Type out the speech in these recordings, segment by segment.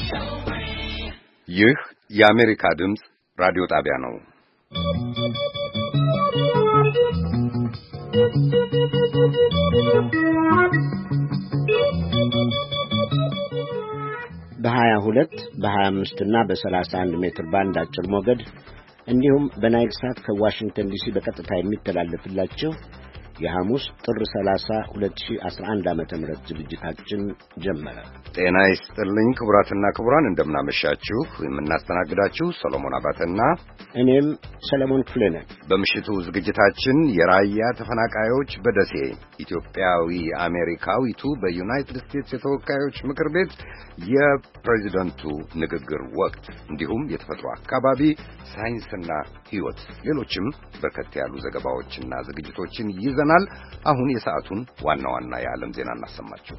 ይህ የአሜሪካ ድምፅ ራዲዮ ጣቢያ ነው። በ22 በ25 እና በ31 ሜትር ባንድ አጭር ሞገድ እንዲሁም በናይል ሳት ከዋሽንግተን ዲሲ በቀጥታ የሚተላለፍላችሁ የሐሙስ ጥር 30 2011 ዓመተ ምህረት ዝግጅታችን ጀመረ። ጤና ይስጥልኝ ክቡራትና ክቡራን፣ እንደምናመሻችሁ። የምናስተናግዳችሁ ሰሎሞን አባተና እኔም ሰለሞን ክፍሌ ነን። በምሽቱ ዝግጅታችን የራያ ተፈናቃዮች በደሴ ኢትዮጵያዊ አሜሪካዊቱ በዩናይትድ ስቴትስ የተወካዮች ምክር ቤት የፕሬዚደንቱ ንግግር ወቅት፣ እንዲሁም የተፈጥሮ አካባቢ ሳይንስና ሕይወት፣ ሌሎችም በርከት ያሉ ዘገባዎችና ዝግጅቶችን ይዘናል። አሁን የሰዓቱን ዋና ዋና የዓለም ዜና እናሰማችሁ።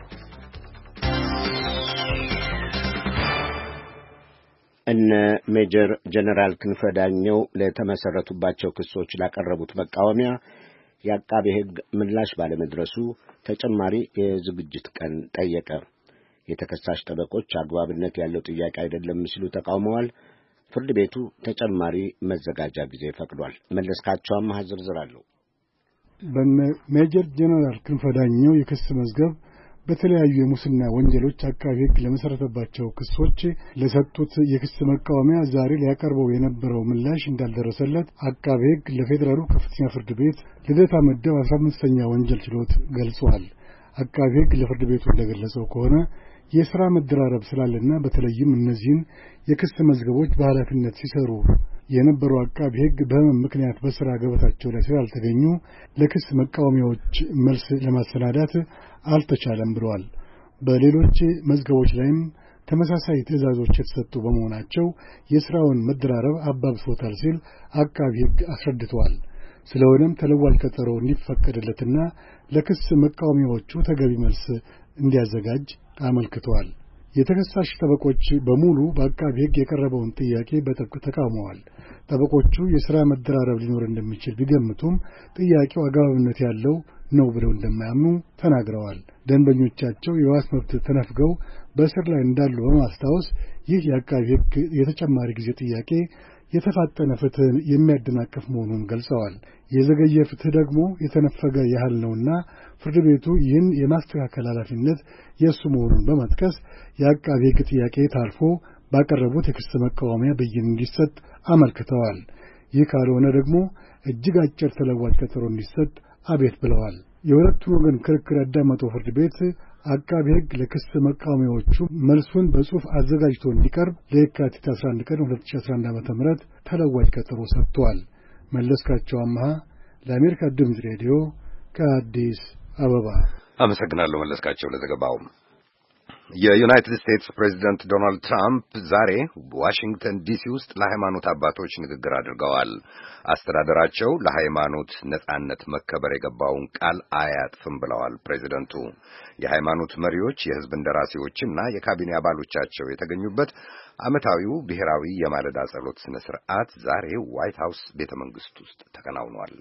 እነ ሜጀር ጀነራል ክንፈ ዳኘው ለተመሰረቱባቸው ክሶች ላቀረቡት መቃወሚያ የአቃቤ ሕግ ምላሽ ባለመድረሱ ተጨማሪ የዝግጅት ቀን ጠየቀ። የተከሳሽ ጠበቆች አግባብነት ያለው ጥያቄ አይደለም ሲሉ ተቃውመዋል። ፍርድ ቤቱ ተጨማሪ መዘጋጃ ጊዜ ፈቅዷል። መለስካቸው አማሃ ዝርዝር አለው። በነ ሜጀር ጀነራል ክንፈ ዳኘው የክስ መዝገብ በተለያዩ የሙስና ወንጀሎች አቃቤ ሕግ ለመሰረተባቸው ክሶች ለሰጡት የክስ መቃወሚያ ዛሬ ሊያቀርበው የነበረው ምላሽ እንዳልደረሰለት አቃቤ ሕግ ለፌዴራሉ ከፍተኛ ፍርድ ቤት ልደታ ምድብ 15ኛ ወንጀል ችሎት ገልጿል። አቃቤ ሕግ ለፍርድ ቤቱ እንደገለጸው ከሆነ የሥራ መደራረብ ስላለና በተለይም እነዚህን የክስ መዝገቦች በኃላፊነት ሲሰሩ የነበሩ አቃቤ ሕግ በሕመም ምክንያት በሥራ ገበታቸው ላይ ስላልተገኙ ለክስ መቃወሚያዎች መልስ ለማሰናዳት አልተቻለም ብለዋል። በሌሎች መዝገቦች ላይም ተመሳሳይ ትዕዛዞች የተሰጡ በመሆናቸው የሥራውን መደራረብ አባብሶታል ሲል አቃቤ ሕግ አስረድተዋል። ስለሆነም ተለዋጭ ቀጠሮ እንዲፈቀድለትና ለክስ መቃወሚያዎቹ ተገቢ መልስ እንዲያዘጋጅ አመልክተዋል። የተከሳሽ ጠበቆች በሙሉ በአቃቤ ሕግ የቀረበውን ጥያቄ በጥብቅ ተቃውመዋል። ጠበቆቹ የሥራ መደራረብ ሊኖር እንደሚችል ቢገምቱም ጥያቄው አግባብነት ያለው ነው ብለው እንደማያምኑ ተናግረዋል። ደንበኞቻቸው የዋስ መብት ተነፍገው በእስር ላይ እንዳሉ በማስታወስ ይህ የአቃቤ ሕግ የተጨማሪ ጊዜ ጥያቄ የተፋጠነ ፍትሕን የሚያደናቅፍ መሆኑን ገልጸዋል። የዘገየ ፍትሕ ደግሞ የተነፈገ ያህል ነውና ፍርድ ቤቱ ይህን የማስተካከል ኃላፊነት የእሱ መሆኑን በመጥቀስ የአቃቤ ሕግ ጥያቄ ታልፎ ባቀረቡት የክስ መቃወሚያ ብይን እንዲሰጥ አመልክተዋል። ይህ ካልሆነ ደግሞ እጅግ አጭር ተለዋጭ ቀጠሮ እንዲሰጥ አቤት ብለዋል። የሁለቱን ወገን ክርክር ያዳመጠው ፍርድ ቤት አቃቤ ሕግ ለክስ መቃወሚያዎቹ መልሱን በጽሑፍ አዘጋጅቶ እንዲቀርብ ለየካቲት 11 ቀን 2011 ዓ.ም ተለዋጭ ቀጠሮ ሰጥቷል። መለስካቸው አማሃ ለአሜሪካ ድምፅ ሬዲዮ ከአዲስ አበባ አመሰግናለሁ። መለስካቸው ለዘገባው። የዩናይትድ ስቴትስ ፕሬዚደንት ዶናልድ ትራምፕ ዛሬ ዋሽንግተን ዲሲ ውስጥ ለሃይማኖት አባቶች ንግግር አድርገዋል። አስተዳደራቸው ለሃይማኖት ነጻነት መከበር የገባውን ቃል አያጥፍም ብለዋል ፕሬዚደንቱ። የሃይማኖት መሪዎች፣ የሕዝብ እንደራሴዎችና የካቢኔ አባሎቻቸው የተገኙበት ዓመታዊው ብሔራዊ የማለዳ ጸሎት ስነ ስርዓት ዛሬ ዋይት ሃውስ ቤተ መንግሥት ውስጥ ተከናውኗል።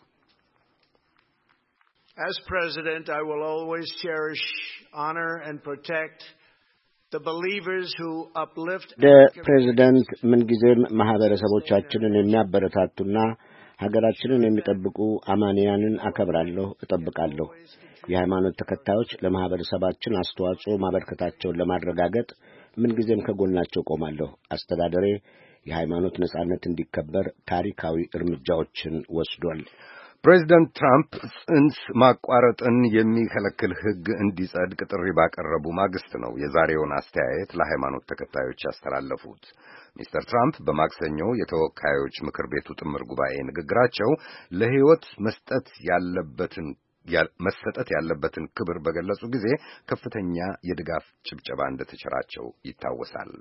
As President, I will always cherish, honor, and protect the believers who uplift. ፕሬዚደንት ምንጊዜም ማህበረሰቦቻችንን የሚያበረታቱና ሀገራችንን የሚጠብቁ አማንያንን አከብራለሁ፣ እጠብቃለሁ። የሃይማኖት ተከታዮች ለማህበረሰባችን አስተዋጽኦ ማበርከታቸውን ለማረጋገጥ ምንጊዜም ከጎናቸው ቆማለሁ። አስተዳደሬ የሃይማኖት ነጻነት እንዲከበር ታሪካዊ እርምጃዎችን ወስዷል። ፕሬዚደንት ትራምፕ ጽንስ ማቋረጥን የሚከለክል ሕግ እንዲጸድቅ ጥሪ ባቀረቡ ማግስት ነው የዛሬውን አስተያየት ለሃይማኖት ተከታዮች ያስተላለፉት። ሚስተር ትራምፕ በማክሰኞው የተወካዮች ምክር ቤቱ ጥምር ጉባኤ ንግግራቸው ለሕይወት መሰጠት ያለበትን ክብር በገለጹ ጊዜ ከፍተኛ የድጋፍ ጭብጨባ እንደተቸራቸው ይታወሳል።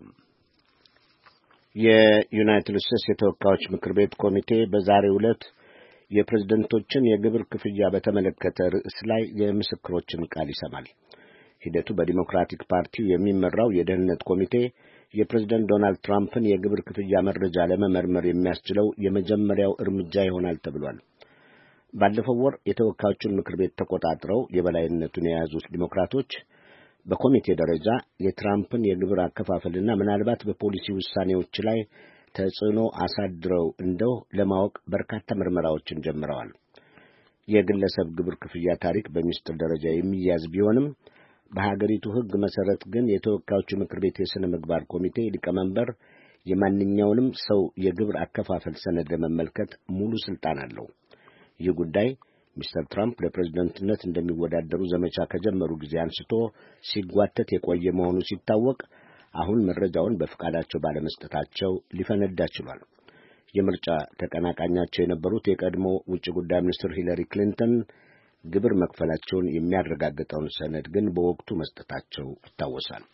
የዩናይትድ ስቴትስ የተወካዮች ምክር ቤት ኮሚቴ በዛሬው ዕለት የፕሬዝደንቶችን የግብር ክፍያ በተመለከተ ርዕስ ላይ የምስክሮችን ቃል ይሰማል። ሂደቱ በዲሞክራቲክ ፓርቲው የሚመራው የደህንነት ኮሚቴ የፕሬዝደንት ዶናልድ ትራምፕን የግብር ክፍያ መረጃ ለመመርመር የሚያስችለው የመጀመሪያው እርምጃ ይሆናል ተብሏል። ባለፈው ወር የተወካዮቹን ምክር ቤት ተቆጣጥረው የበላይነቱን የያዙት ዲሞክራቶች በኮሚቴ ደረጃ የትራምፕን የግብር አከፋፈልና ምናልባት በፖሊሲ ውሳኔዎች ላይ ተጽዕኖ አሳድረው እንደው ለማወቅ በርካታ ምርመራዎችን ጀምረዋል። የግለሰብ ግብር ክፍያ ታሪክ በሚስጥር ደረጃ የሚያዝ ቢሆንም በሀገሪቱ ሕግ መሰረት ግን የተወካዮች ምክር ቤት የሥነ ምግባር ኮሚቴ ሊቀመንበር የማንኛውንም ሰው የግብር አከፋፈል ሰነድ ለመመልከት ሙሉ ስልጣን አለው። ይህ ጉዳይ ሚስተር ትራምፕ ለፕሬዝደንትነት እንደሚወዳደሩ ዘመቻ ከጀመሩ ጊዜ አንስቶ ሲጓተት የቆየ መሆኑ ሲታወቅ አሁን መረጃውን በፍቃዳቸው ባለመስጠታቸው ሊፈነዳ ችሏል። የምርጫ ተቀናቃኛቸው የነበሩት የቀድሞ ውጭ ጉዳይ ሚኒስትር ሂለሪ ክሊንተን ግብር መክፈላቸውን የሚያረጋግጠውን ሰነድ ግን በወቅቱ መስጠታቸው ይታወሳል።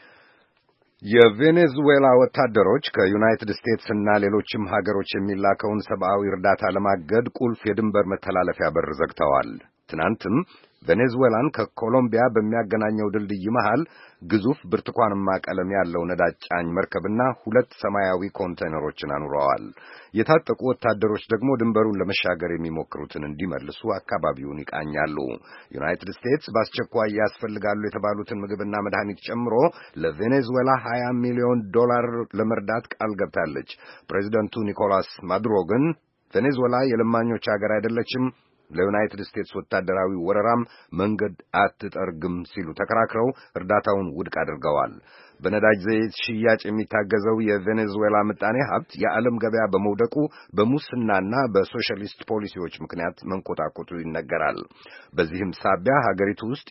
የቬኔዙዌላ ወታደሮች ከዩናይትድ ስቴትስ እና ሌሎችም ሀገሮች የሚላከውን ሰብአዊ እርዳታ ለማገድ ቁልፍ የድንበር መተላለፊያ በር ዘግተዋል። ትናንትም ቬኔዙዌላን ከኮሎምቢያ በሚያገናኘው ድልድይ መሃል ግዙፍ ብርቱካንማ ቀለም ያለው ነዳጅ ጫኝ መርከብና 2 ሰማያዊ ኮንቴነሮችን አኑረዋል። የታጠቁ ወታደሮች ደግሞ ድንበሩን ለመሻገር የሚሞክሩትን እንዲመልሱ አካባቢውን ይቃኛሉ። ዩናይትድ ስቴትስ በአስቸኳይ ያስፈልጋሉ የተባሉትን ምግብና መድኃኒት ጨምሮ ለቬኔዙዌላ $20 ሚሊዮን ለመርዳት ቃል ገብታለች። ፕሬዚደንቱ ኒኮላስ ማዱሮ ግን ቬኔዙዌላ የለማኞች ሀገር አይደለችም፣ ለዩናይትድ ስቴትስ ወታደራዊ ወረራም መንገድ አትጠርግም ሲሉ ተከራክረው እርዳታውን ውድቅ አድርገዋል። በነዳጅ ዘይት ሽያጭ የሚታገዘው የቬኔዙዌላ ምጣኔ ሀብት የዓለም ገበያ በመውደቁ በሙስናና በሶሻሊስት ፖሊሲዎች ምክንያት መንኮታኮቱ ይነገራል። በዚህም ሳቢያ ሀገሪቱ ውስጥ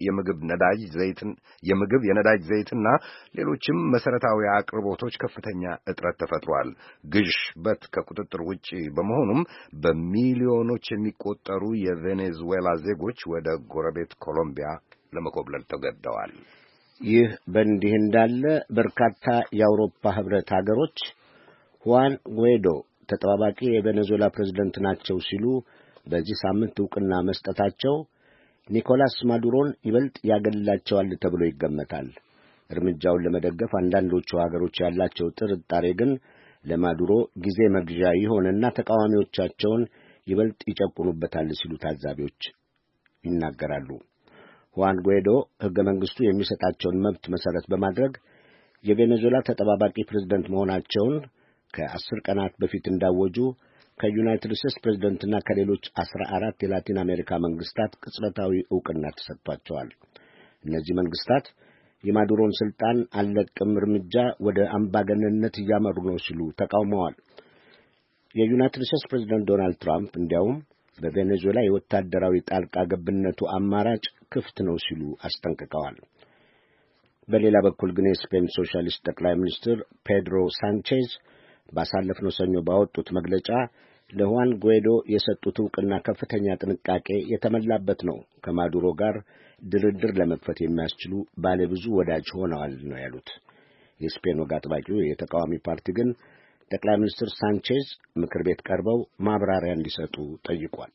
የምግብ የነዳጅ ዘይትና ሌሎችም መሰረታዊ አቅርቦቶች ከፍተኛ እጥረት ተፈጥሯል። ግሽበት ከቁጥጥር ውጪ በመሆኑም በሚሊዮኖች የሚቆጠሩ የቬኔዙዌላ ዜጎች ወደ ጎረቤት ኮሎምቢያ ለመኮብለል ተገደዋል። ይህ በእንዲህ እንዳለ በርካታ የአውሮፓ ህብረት ሀገሮች ሁዋን ጉዌዶ ተጠባባቂ የቬኔዙዌላ ፕሬዝደንት ናቸው ሲሉ በዚህ ሳምንት ዕውቅና መስጠታቸው ኒኮላስ ማዱሮን ይበልጥ ያገለላቸዋል ተብሎ ይገመታል። እርምጃውን ለመደገፍ አንዳንዶቹ ሀገሮች ያላቸው ጥርጣሬ ግን ለማዱሮ ጊዜ መግዣ ይሆንና ተቃዋሚዎቻቸውን ይበልጥ ይጨቁኑበታል ሲሉ ታዛቢዎች ይናገራሉ። ሁዋን ጉዌዶ ሕገ መንግሥቱ የሚሰጣቸውን መብት መሠረት በማድረግ የቬኔዙዌላ ተጠባባቂ ፕሬዝደንት መሆናቸውን ከ10 ቀናት በፊት እንዳወጁ ከዩናይትድ ስቴትስ ፕሬዝደንትና ከሌሎች 14 የላቲን አሜሪካ መንግስታት ቅጽበታዊ ዕውቅና ተሰጥቷቸዋል። እነዚህ መንግስታት የማዱሮን ስልጣን አልለቅም እርምጃ ወደ አምባገነንነት እያመሩ ነው ሲሉ ተቃውመዋል። የዩናይትድ ስቴትስ ፕሬዝደንት ዶናልድ ትራምፕ እንዲያውም በቬኔዙዌላ የወታደራዊ ጣልቃ ገብነቱ አማራጭ ክፍት ነው ሲሉ አስጠንቅቀዋል። በሌላ በኩል ግን የስፔን ሶሻሊስት ጠቅላይ ሚኒስትር ፔድሮ ሳንቼዝ ባሳለፍነው ሰኞ ባወጡት መግለጫ ለሁዋን ጉዌዶ የሰጡት ዕውቅና ከፍተኛ ጥንቃቄ የተሞላበት ነው፣ ከማዱሮ ጋር ድርድር ለመክፈት የሚያስችሉ ባለብዙ ወዳጅ ሆነዋል ነው ያሉት። የስፔን ወግ አጥባቂው የተቃዋሚ ፓርቲ ግን ጠቅላይ ሚኒስትር ሳንቼዝ ምክር ቤት ቀርበው ማብራሪያ እንዲሰጡ ጠይቋል።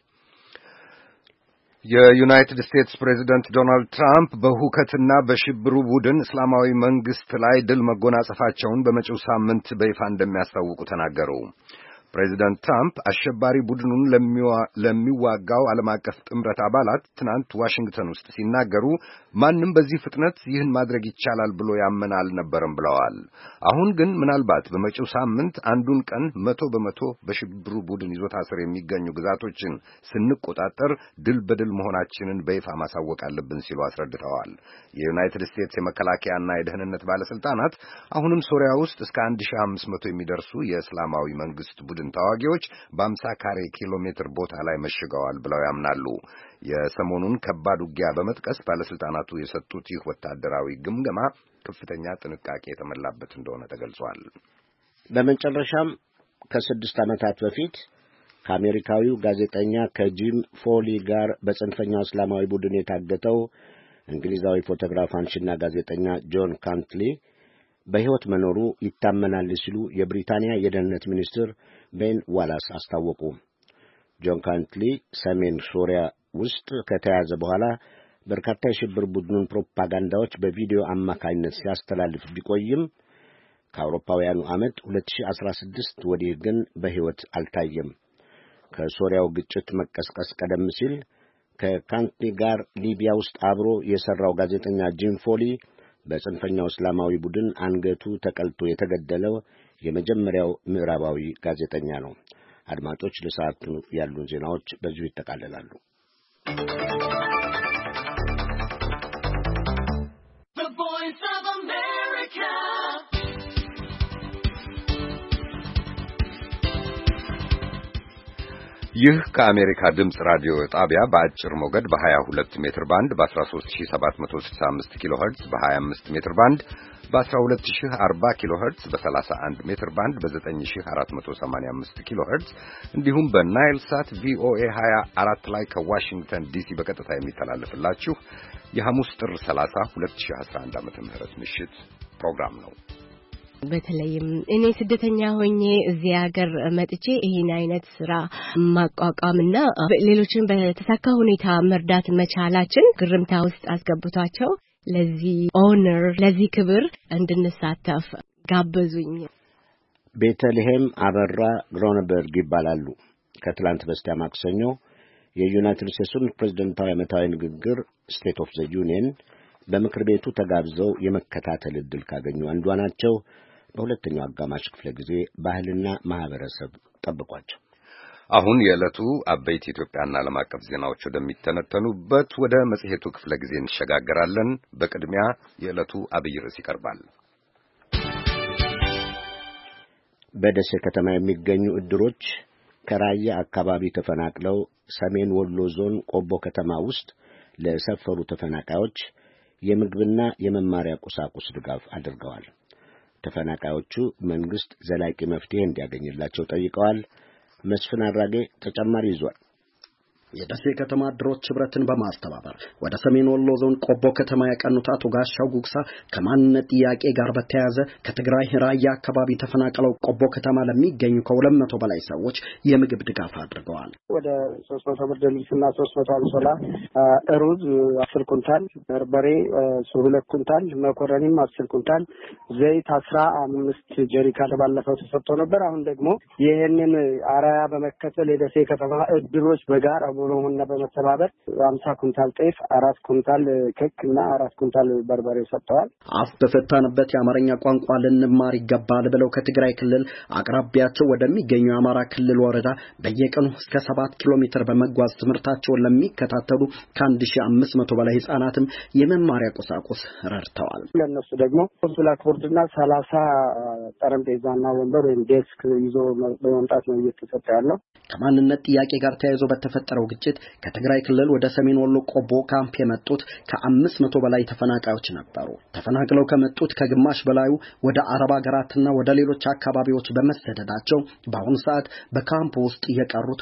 የዩናይትድ ስቴትስ ፕሬዚደንት ዶናልድ ትራምፕ በሁከትና በሽብሩ ቡድን እስላማዊ መንግስት ላይ ድል መጎናጸፋቸውን በመጪው ሳምንት በይፋ እንደሚያስታውቁ ተናገሩ። ፕሬዚደንት ትራምፕ አሸባሪ ቡድኑን ለሚዋጋው ዓለም አቀፍ ጥምረት አባላት ትናንት ዋሽንግተን ውስጥ ሲናገሩ ማንም በዚህ ፍጥነት ይህን ማድረግ ይቻላል ብሎ ያመነ አልነበረም ብለዋል። አሁን ግን ምናልባት በመጪው ሳምንት አንዱን ቀን 100% በሽብሩ ቡድን ይዞታ ስር የሚገኙ ግዛቶችን ስንቆጣጠር ድል በድል መሆናችንን በይፋ ማሳወቅ አለብን ሲሉ አስረድተዋል። የዩናይትድ ስቴትስ የመከላከያና የደህንነት ባለስልጣናት አሁንም ሶሪያ ውስጥ እስከ 1500 የሚደርሱ የእስላማዊ መንግስት ቡድን ተዋጊዎች በ50 ካሬ ኪሎ ሜትር ቦታ ላይ መሽገዋል ብለው ያምናሉ። የሰሞኑን ከባድ ውጊያ በመጥቀስ ባለስልጣናቱ የሰጡት ይህ ወታደራዊ ግምገማ ከፍተኛ ጥንቃቄ የተሞላበት እንደሆነ ተገልጿል። በመጨረሻም ከ6 ዓመታት በፊት ከአሜሪካዊው ጋዜጠኛ ከጂም ፎሊ ጋር በጽንፈኛው እስላማዊ ቡድን የታገተው እንግሊዛዊ ፎቶግራፍ አንሺና ጋዜጠኛ ጆን ካንትሊ በሕይወት መኖሩ ይታመናል ሲሉ የብሪታንያ የደህንነት ሚኒስትር ቤን ዋላስ አስታወቁ። ጆን ካንትሊ ሰሜን ሶሪያ ውስጥ ከተያዘ በኋላ በርካታ የሽብር ቡድኑን ፕሮፓጋንዳዎች በቪዲዮ አማካኝነት ሲያስተላልፍ ቢቆይም ከአውሮፓውያኑ ዓመት 2016 ወዲህ ግን በሕይወት አልታየም። ከሶሪያው ግጭት መቀስቀስ ቀደም ሲል ከካንትኒ ጋር ሊቢያ ውስጥ አብሮ የሰራው ጋዜጠኛ ጂም ፎሊ በጽንፈኛው እስላማዊ ቡድን አንገቱ ተቀልቶ የተገደለው የመጀመሪያው ምዕራባዊ ጋዜጠኛ ነው። አድማጮች፣ ለሰዓቱ ያሉን ዜናዎች በዚሁ ይጠቃለላሉ። ይህ ከአሜሪካ ድምጽ ራዲዮ ጣቢያ በአጭር ሞገድ በ22 ሜትር ባንድ በ13765 ኪሎ ሄርትዝ በ25 ሜትር ባንድ በ12040 ኪሎ ሄርትዝ በ31 ሜትር ባንድ በ9485 ኪሎ ሄርትዝ እንዲሁም በናይል ሳት ቪኦኤ 24 ላይ ከዋሽንግተን ዲሲ በቀጥታ የሚተላለፍላችሁ የሐሙስ ጥር 30 2011 ዓ.ም ምሽት ፕሮግራም ነው። በተለይም እኔ ስደተኛ ሆኜ እዚህ ሀገር መጥቼ ይሄን አይነት ስራ ማቋቋምና ሌሎችን በተሳካ ሁኔታ መርዳት መቻላችን ግርምታ ውስጥ አስገብቷቸው ለዚህ ኦነር ለዚህ ክብር እንድንሳተፍ ጋበዙኝ። ቤተልሔም አበራ ግሮንበርግ ይባላሉ። ከትላንት በስቲያ ማክሰኞ የዩናይትድ ስቴትስን ፕሬዝዳንታዊ ዓመታዊ ንግግር ስቴት ኦፍ ዘ ዩኒየን በምክር ቤቱ ተጋብዘው የመከታተል ዕድል ካገኙ አንዷ ናቸው። በሁለተኛው አጋማሽ ክፍለ ጊዜ ባህልና ማህበረሰብ ጠብቋቸው። አሁን የዕለቱ አበይት ኢትዮጵያና ዓለም አቀፍ ዜናዎች ወደሚተነተኑበት ወደ መጽሔቱ ክፍለ ጊዜ እንሸጋገራለን። በቅድሚያ የዕለቱ አብይ ርዕስ ይቀርባል። በደሴ ከተማ የሚገኙ ዕድሮች ከራያ አካባቢ ተፈናቅለው ሰሜን ወሎ ዞን ቆቦ ከተማ ውስጥ ለሰፈሩ ተፈናቃዮች የምግብና የመማሪያ ቁሳቁስ ድጋፍ አድርገዋል። ተፈናቃዮቹ መንግስት ዘላቂ መፍትሄ እንዲያገኝላቸው ጠይቀዋል። መስፍን አራጌ ተጨማሪ ይዟል። የደሴ ከተማ ዕድሮች ህብረትን በማስተባበር ወደ ሰሜን ወሎ ዞን ቆቦ ከተማ ያቀኑት አቶ ጋሻው ጉግሳ ከማንነት ጥያቄ ጋር በተያያዘ ከትግራይ ራያ አካባቢ ተፈናቅለው ቆቦ ከተማ ለሚገኙ ከ200 በላይ ሰዎች የምግብ ድጋፍ አድርገዋል። ወደ 300 ብርድ ልብስና 300 አንሶላ፣ ሩዝ 10 ኩንታል፣ በርበሬ 2 ኩንታል፣ መኮረኒም 10 ኩንታል፣ ዘይት 15 ጀሪካን ባለፈው ተሰጥቶ ነበር። አሁን ደግሞ ይሄንን አራያ በመከተል የደሴ ከተማ ዕድሮች በጋራ ሆኖና በመተባበር 50 ኩንታል ጤፍ፣ 4 ኩንታል ክክ እና 4 ኩንታል በርበሬ ሰጥተዋል። አፍ በፈታንበት የአማርኛ ቋንቋ ልንማር ይገባል ብለው ከትግራይ ክልል አቅራቢያቸው ወደሚገኙ የአማራ ክልል ወረዳ በየቀኑ እስከ 7 ኪሎ ሜትር በመጓዝ ትምህርታቸውን ለሚከታተሉ ከ1500 በላይ ህጻናትም የመማሪያ ቁሳቁስ ረድተዋል። ለነሱ ደግሞ ብላክቦርድና 30 ጠረጴዛና ወንበር ወይም ዴስክ ይዞ በመምጣት ነው እየተሰጠ ያለው። ከማንነት ጥያቄ ጋር ተያይዞ በተፈጠረው ግጭት ከትግራይ ክልል ወደ ሰሜን ወሎ ቆቦ ካምፕ የመጡት ከ500 በላይ ተፈናቃዮች ነበሩ። ተፈናቅለው ከመጡት ከግማሽ በላዩ ወደ አረብ ሀገራትና ወደ ሌሎች አካባቢዎች በመሰደዳቸው በአሁኑ ሰዓት በካምፕ ውስጥ የቀሩት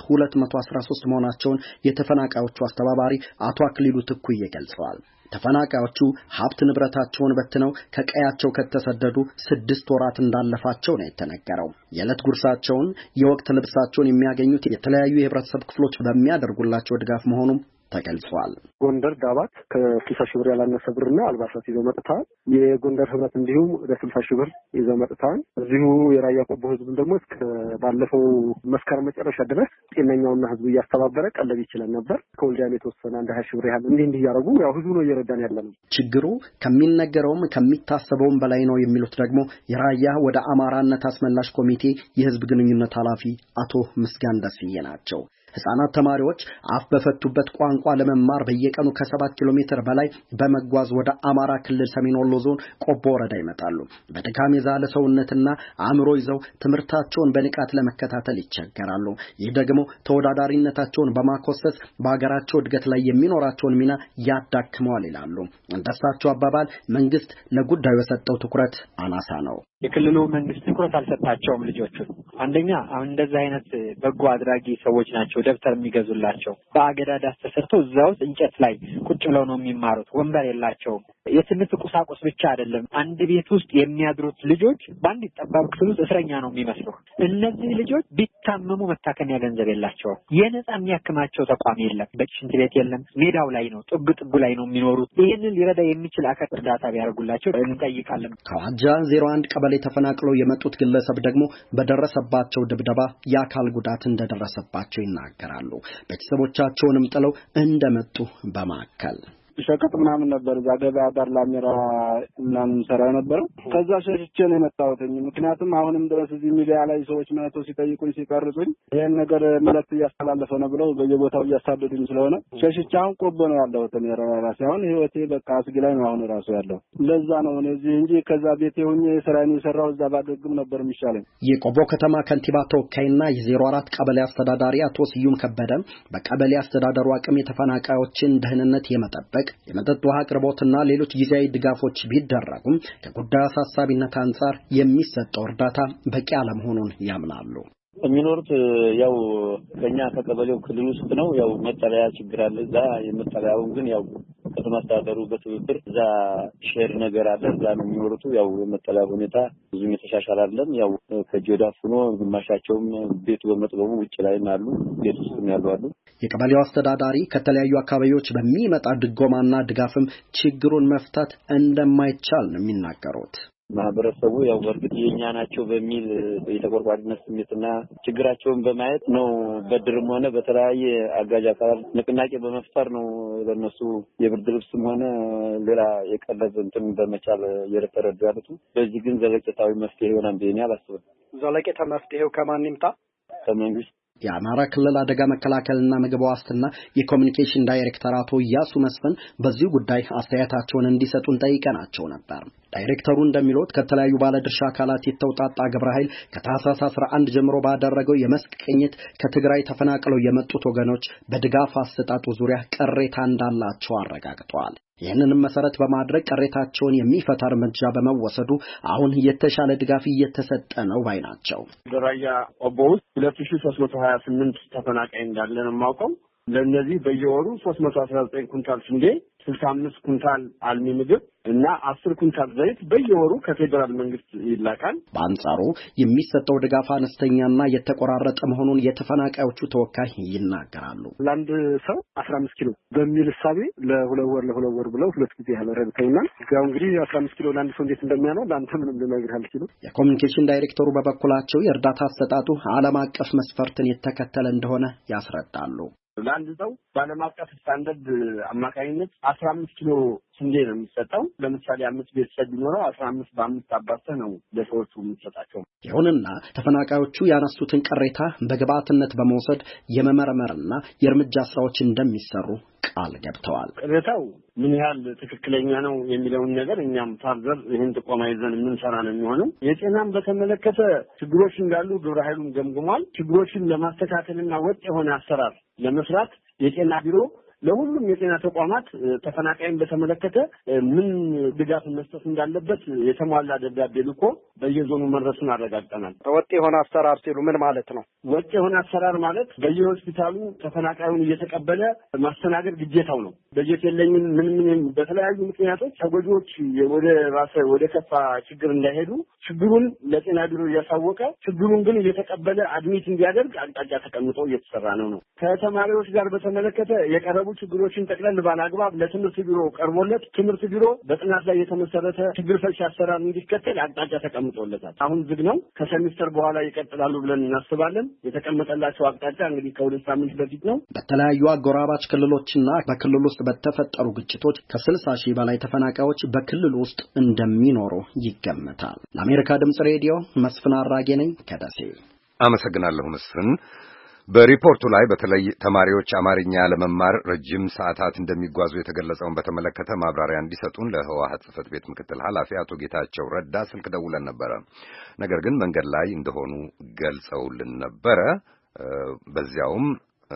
213 መሆናቸውን የተፈናቃዮቹ አስተባባሪ አቶ አክሊሉ ትኩዬ ገልጸዋል። ተፈናቃዮቹ ሀብት ንብረታቸውን በትነው ከቀያቸው ከተሰደዱ 6 ወራት እንዳለፋቸው ነው የተነገረው። የዕለት ጉርሳቸውን፣ የወቅት ልብሳቸውን የሚያገኙት የተለያዩ የህብረተሰብ ክፍሎች በሚያደርጉላቸው ድጋፍ መሆኑም ተገልጿል። ጎንደር ዳባት ከ60 ሺህ ብር ያላነሰ ብርና አልባሳት ይዘው መጥተዋል። የጎንደር ህብረት እንዲሁም ወደ 60 ሺህ ብር ይዘው መጥተዋል። እዚሁ የራያ ቆቦ ህዝብ ደግሞ እስከ ባለፈው መስከረም መጨረሻ ድረስ ጤነኛውና ህዝቡ እያስተባበረ ቀለብ ይችላል ነበር። ከወልዲያም የተወሰነ 20 ሺህ ብር ያህል እንዲህ እያደረጉ ያው ህዝቡ ነው እየረዳን ያለ ነው። ችግሩ ከሚነገረውም ከሚታሰበውም በላይ ነው የሚሉት ደግሞ የራያ ወደ አማራነት አስመላሽ ኮሚቴ የህዝብ ግንኙነት ኃላፊ አቶ ምስጋን ደስዬ ናቸው። ህፃናት ተማሪዎች አፍ በፈቱበት ቋንቋ ለመማር በየቀኑ ከ7 ኪሎ ሜትር በላይ በመጓዝ ወደ አማራ ክልል ሰሜን ወሎ ዞን ቆቦ ወረዳ ይመጣሉ። በድካም የዛለ ሰውነትና አእምሮ ይዘው ትምህርታቸውን በንቃት ለመከታተል ይቸገራሉ። ይህ ደግሞ ተወዳዳሪነታቸውን በማኮሰስ በአገራቸው እድገት ላይ የሚኖራቸውን ሚና ያዳክመዋል ይላሉ። እንደሳቸው አባባል መንግስት ለጉዳዩ የሰጠው ትኩረት አናሳ ነው። የክልሉ መንግስት ትኩረት አልሰጣቸውም ልጆቹን። አንደኛ አሁን እንደዚህ አይነት በጎ አድራጊ ሰዎች ናቸው ደብተር የሚገዙላቸው። በአገዳ ዳስ ተሰርቶ እዛው እንጨት ላይ ቁጭ ብለው ነው የሚማሩት። ወንበር የላቸውም። የትምህርት ቁሳቁስ ብቻ አይደለም። አንድ ቤት ውስጥ የሚያድሩት ልጆች በአንድ ጠባብ ክፍል ውስጥ እስረኛ ነው የሚመስሉ። እነዚህ ልጆች ቢታመሙ መታከሚያ ገንዘብ የላቸውም። የነጻ የሚያክማቸው ተቋም የለም። በቂ ሽንት ቤት የለም። ሜዳው ላይ ነው፣ ጥጉ ላይ ነው የሚኖሩት። ይህንን ሊረዳ የሚችል አካል እርዳታ ቢያደርጉላቸው እንጠይቃለን። ከዋጃ 01 ቀበሌ ተፈናቅለው የመጡት ግለሰብ ደግሞ በደረሰባቸው ድብደባ የአካል ጉዳት እንደደረሰባቸው ይናገራሉ። ቤተሰቦቻቸውንም ጥለው እንደመጡ በማከል ሸቀጥ ምናምን ነበር እዛ ገበያ ዳር ላሜራ ምናምን ሰራ ነበር። ከዛ ሸሽቼ ነው የመጣሁት። ምክንያቱም አሁንም ድረስ እዚህ ሚዲያ ላይ ሰዎች መጥተው ሲጠይቁኝ ሲቀርጹኝ ይሄን ነገር መልእክት እያስተላለፈ ነው ብለው በየቦታው እያሳደዱኝ ስለሆነ ሸሽቼ አሁን ቆቦ ነው ያለሁት። ራሴ አሁን ህይወቴ በቃ አስጊ ላይ ነው አሁን ራሱ ያለው። ለዛ ነው እዚህ እንጂ ከዛ ቤቴ ሆኜ ስራዬን የሰራው እዛ ባገግም ነበር የሚሻለኝ። የቆቦ ከተማ ከንቲባ ተወካይና የ04 ቀበሌ አስተዳዳሪ አቶ ስዩም ከበደም በቀበሌ አስተዳደሩ አቅም የተፈናቃዮችን ደህንነት የመጠበቅ የመጠጥ ውሃ አቅርቦትና ሌሎች ጊዜያዊ ድጋፎች ቢደረጉም ከጉዳዩ አሳሳቢነት አንጻር የሚሰጠው እርዳታ በቂ አለመሆኑን ያምናሉ። የሚኖሩት ያው ከኛ ከቀበሌው ክልል ውስጥ ነው። ያው መጠለያ ችግር አለ እዛ። የመጠለያውን ግን ያው ከተማ አስተዳደሩ በትብብር እዛ ሼር ነገር አለ እዛ ነው የሚኖሩት። ያው የመጠለያ ሁኔታ ብዙም የተሻሻለ አይደለም። ያው ከጆዳፍ ሆኖ ግማሻቸውም ቤቱ በመጥበቡ ውጭ ላይም አሉ፣ ቤት ውስጥም ያሉ አሉ። የቀበሌው አስተዳዳሪ ከተለያዩ አካባቢዎች በሚመጣ ድጎማና ድጋፍም ችግሩን መፍታት እንደማይቻል ነው የሚናገሩት። ማህበረሰቡ ያው በርግጥ የኛ ናቸው በሚል የተቆርቋሪነት ስሜትና ችግራቸውን በማየት ነው በድርም ሆነ በተለያየ አጋዥ አካል ንቅናቄ በመፍጠር ነው ለነሱ የብርድ ልብስም ሆነ ሌላ የቀለብ እንትን በመቻል እየተረዱ ያሉት። በዚህ ግን ዘለቄታዊ መፍትሄ ይሆናል ብዬ አላስብም። ዘለቄታ መፍትሄው ከማን ይምጣ? ከመንግስት። የአማራ ክልል አደጋ መከላከልና ምግብ ዋስትና የኮሙኒኬሽን ዳይሬክተር አቶ ያሱ መስፍን በዚህ ጉዳይ አስተያየታቸውን እንዲሰጡን ጠይቀናቸው ነበር። ዳይሬክተሩ እንደሚሉት ከተለያዩ ባለድርሻ አካላት የተውጣጣ ግብረ ኃይል ከታህሳስ 11 ጀምሮ ባደረገው የመስክ ቅኝት ከትግራይ ተፈናቅለው የመጡት ወገኖች በድጋፍ አሰጣጡ ዙሪያ ቅሬታ እንዳላቸው አረጋግጠዋል። ይህንንም መሰረት በማድረግ ቅሬታቸውን የሚፈታ እርምጃ በመወሰዱ አሁን የተሻለ ድጋፍ እየተሰጠ ነው ባይ ናቸው። በራያ ቆቦ ውስጥ 2328 ተፈናቃይ እንዳለ ነው የማውቀው። ለነዚህ በየወሩ 319 ኩንታል ስንዴ፣ 65 ኩንታል አልሚ ምግብ እና 10 ኩንታል ዘይት በየወሩ ከፌደራል መንግስት ይላካል። በአንጻሩ የሚሰጠው ድጋፍ አነስተኛና የተቆራረጠ መሆኑን የተፈናቃዮቹ ተወካይ ይናገራሉ። ለአንድ ሰው 15 ኪሎ በሚል እሳቤ ለሁለት ወር ብለው ሁለት ጊዜ ያለረብከኛል። ያው እንግዲህ 15 ኪሎ ለአንድ ሰው እንዴት እንደሚያነው ለአንተ ምንም ልነግርህ አልችልም። የኮሙኒኬሽን ዳይሬክተሩ በበኩላቸው የእርዳታ አሰጣጡ ዓለም አቀፍ መስፈርትን የተከተለ እንደሆነ ያስረዳሉ። ለአንድ ሰው በዓለም አቀፍ ስታንዳርድ አማካኝነት 15 ኪሎ ስንዴ ነው የሚሰጠው። ለምሳሌ 5 ቤተሰብ ቢኖረው 15 በ5 አባዝተህ ነው ለሰዎቹ የምትሰጣቸው። ይሁንና ተፈናቃዮቹ ያነሱትን ቅሬታ በግብዓትነት በመውሰድ የመመርመርና የእርምጃ ስራዎች እንደሚሰሩ ቃል ገብተዋል። ቅሬታው ምን ያህል ትክክለኛ ነው የሚለውን ነገር እኛም ታርዘር ይህን ጥቆማ ይዘን የምንሰራ ነው የሚሆነው። የጤናን በተመለከተ ችግሮች እንዳሉ ግብረ ኃይሉም ገምግሟል። ችግሮችን ለማስተካከልና ወጥ የሆነ አሰራር ለመስራት የጤና ቢሮ ለሁሉም የጤና ተቋማት ተፈናቃይን በተመለከተ ምን ድጋፍ መስጠት እንዳለበት የተሟላ ደብዳቤ ልኮ በየዞኑ መድረሱን አረጋግጠናል። ወጥ የሆነ አሰራር ሲሉ ምን ማለት ነው? ወጥ የሆነ አሰራር ማለት በየሆስፒታሉ ተፈናቃዩን እየተቀበለ ማስተናገድ ግዴታው ነው። በጀት የለኝም ምን በተለያዩ ምክንያቶች ተጎጂዎች ወደ ከፋ ችግር እንዳይሄዱ ችግሩን ለጤና ቢሮ እያሳወቀ ችግሩን ግን እየተቀበለ አድሚት እንዲያደርግ አቅጣጫ ተቀምጦ እየተሰራ ነው። ከተማሪዎች ጋር በተመለከተ የቀረቡ ችግሮችን ጠቅለል ባለ አግባብ ለትምህርት ቢሮ ቀርቦለት ትምህርት ቢሮ በጥናት ላይ የተመሰረተ ችግር ፈቺ አሰራር እንዲከተል አቅጣጫ ተቀምጦለታል። አሁን ዝግ ነው። ከሰሚስተር በኋላ ይቀጥላሉ ብለን እናስባለን። የተቀመጠላቸው አቅጣጫ እንግዲህ ከሁለት ሳምንት በፊት ነው። በተለያዩ አጎራባች ክልሎችና በክልል ውስጥ በተፈጠሩ ግጭቶች ከ60 ሺህ በላይ ተፈናቃዮች በክልል ውስጥ እንደሚኖሩ ይገመታል። ለአሜሪካ ድምጽ ሬዲዮ መስፍን አራጌ ነኝ ከደሴ። አመሰግናለሁ መስፍን። በሪፖርቱ ላይ በተለይ ተማሪዎች አማርኛ ለመማር ረጅም ሰዓታት እንደሚጓዙ የተገለጸውን በተመለከተ ማብራሪያ እንዲሰጡን ለህወሓት ጽሕፈት ቤት ምክትል ኃላፊ አቶ ጌታቸው ረዳ ስልክ ደውለን ነበረ። ነገር ግን መንገድ ላይ እንደሆኑ ገልጸውልን ነበረ። በዚያውም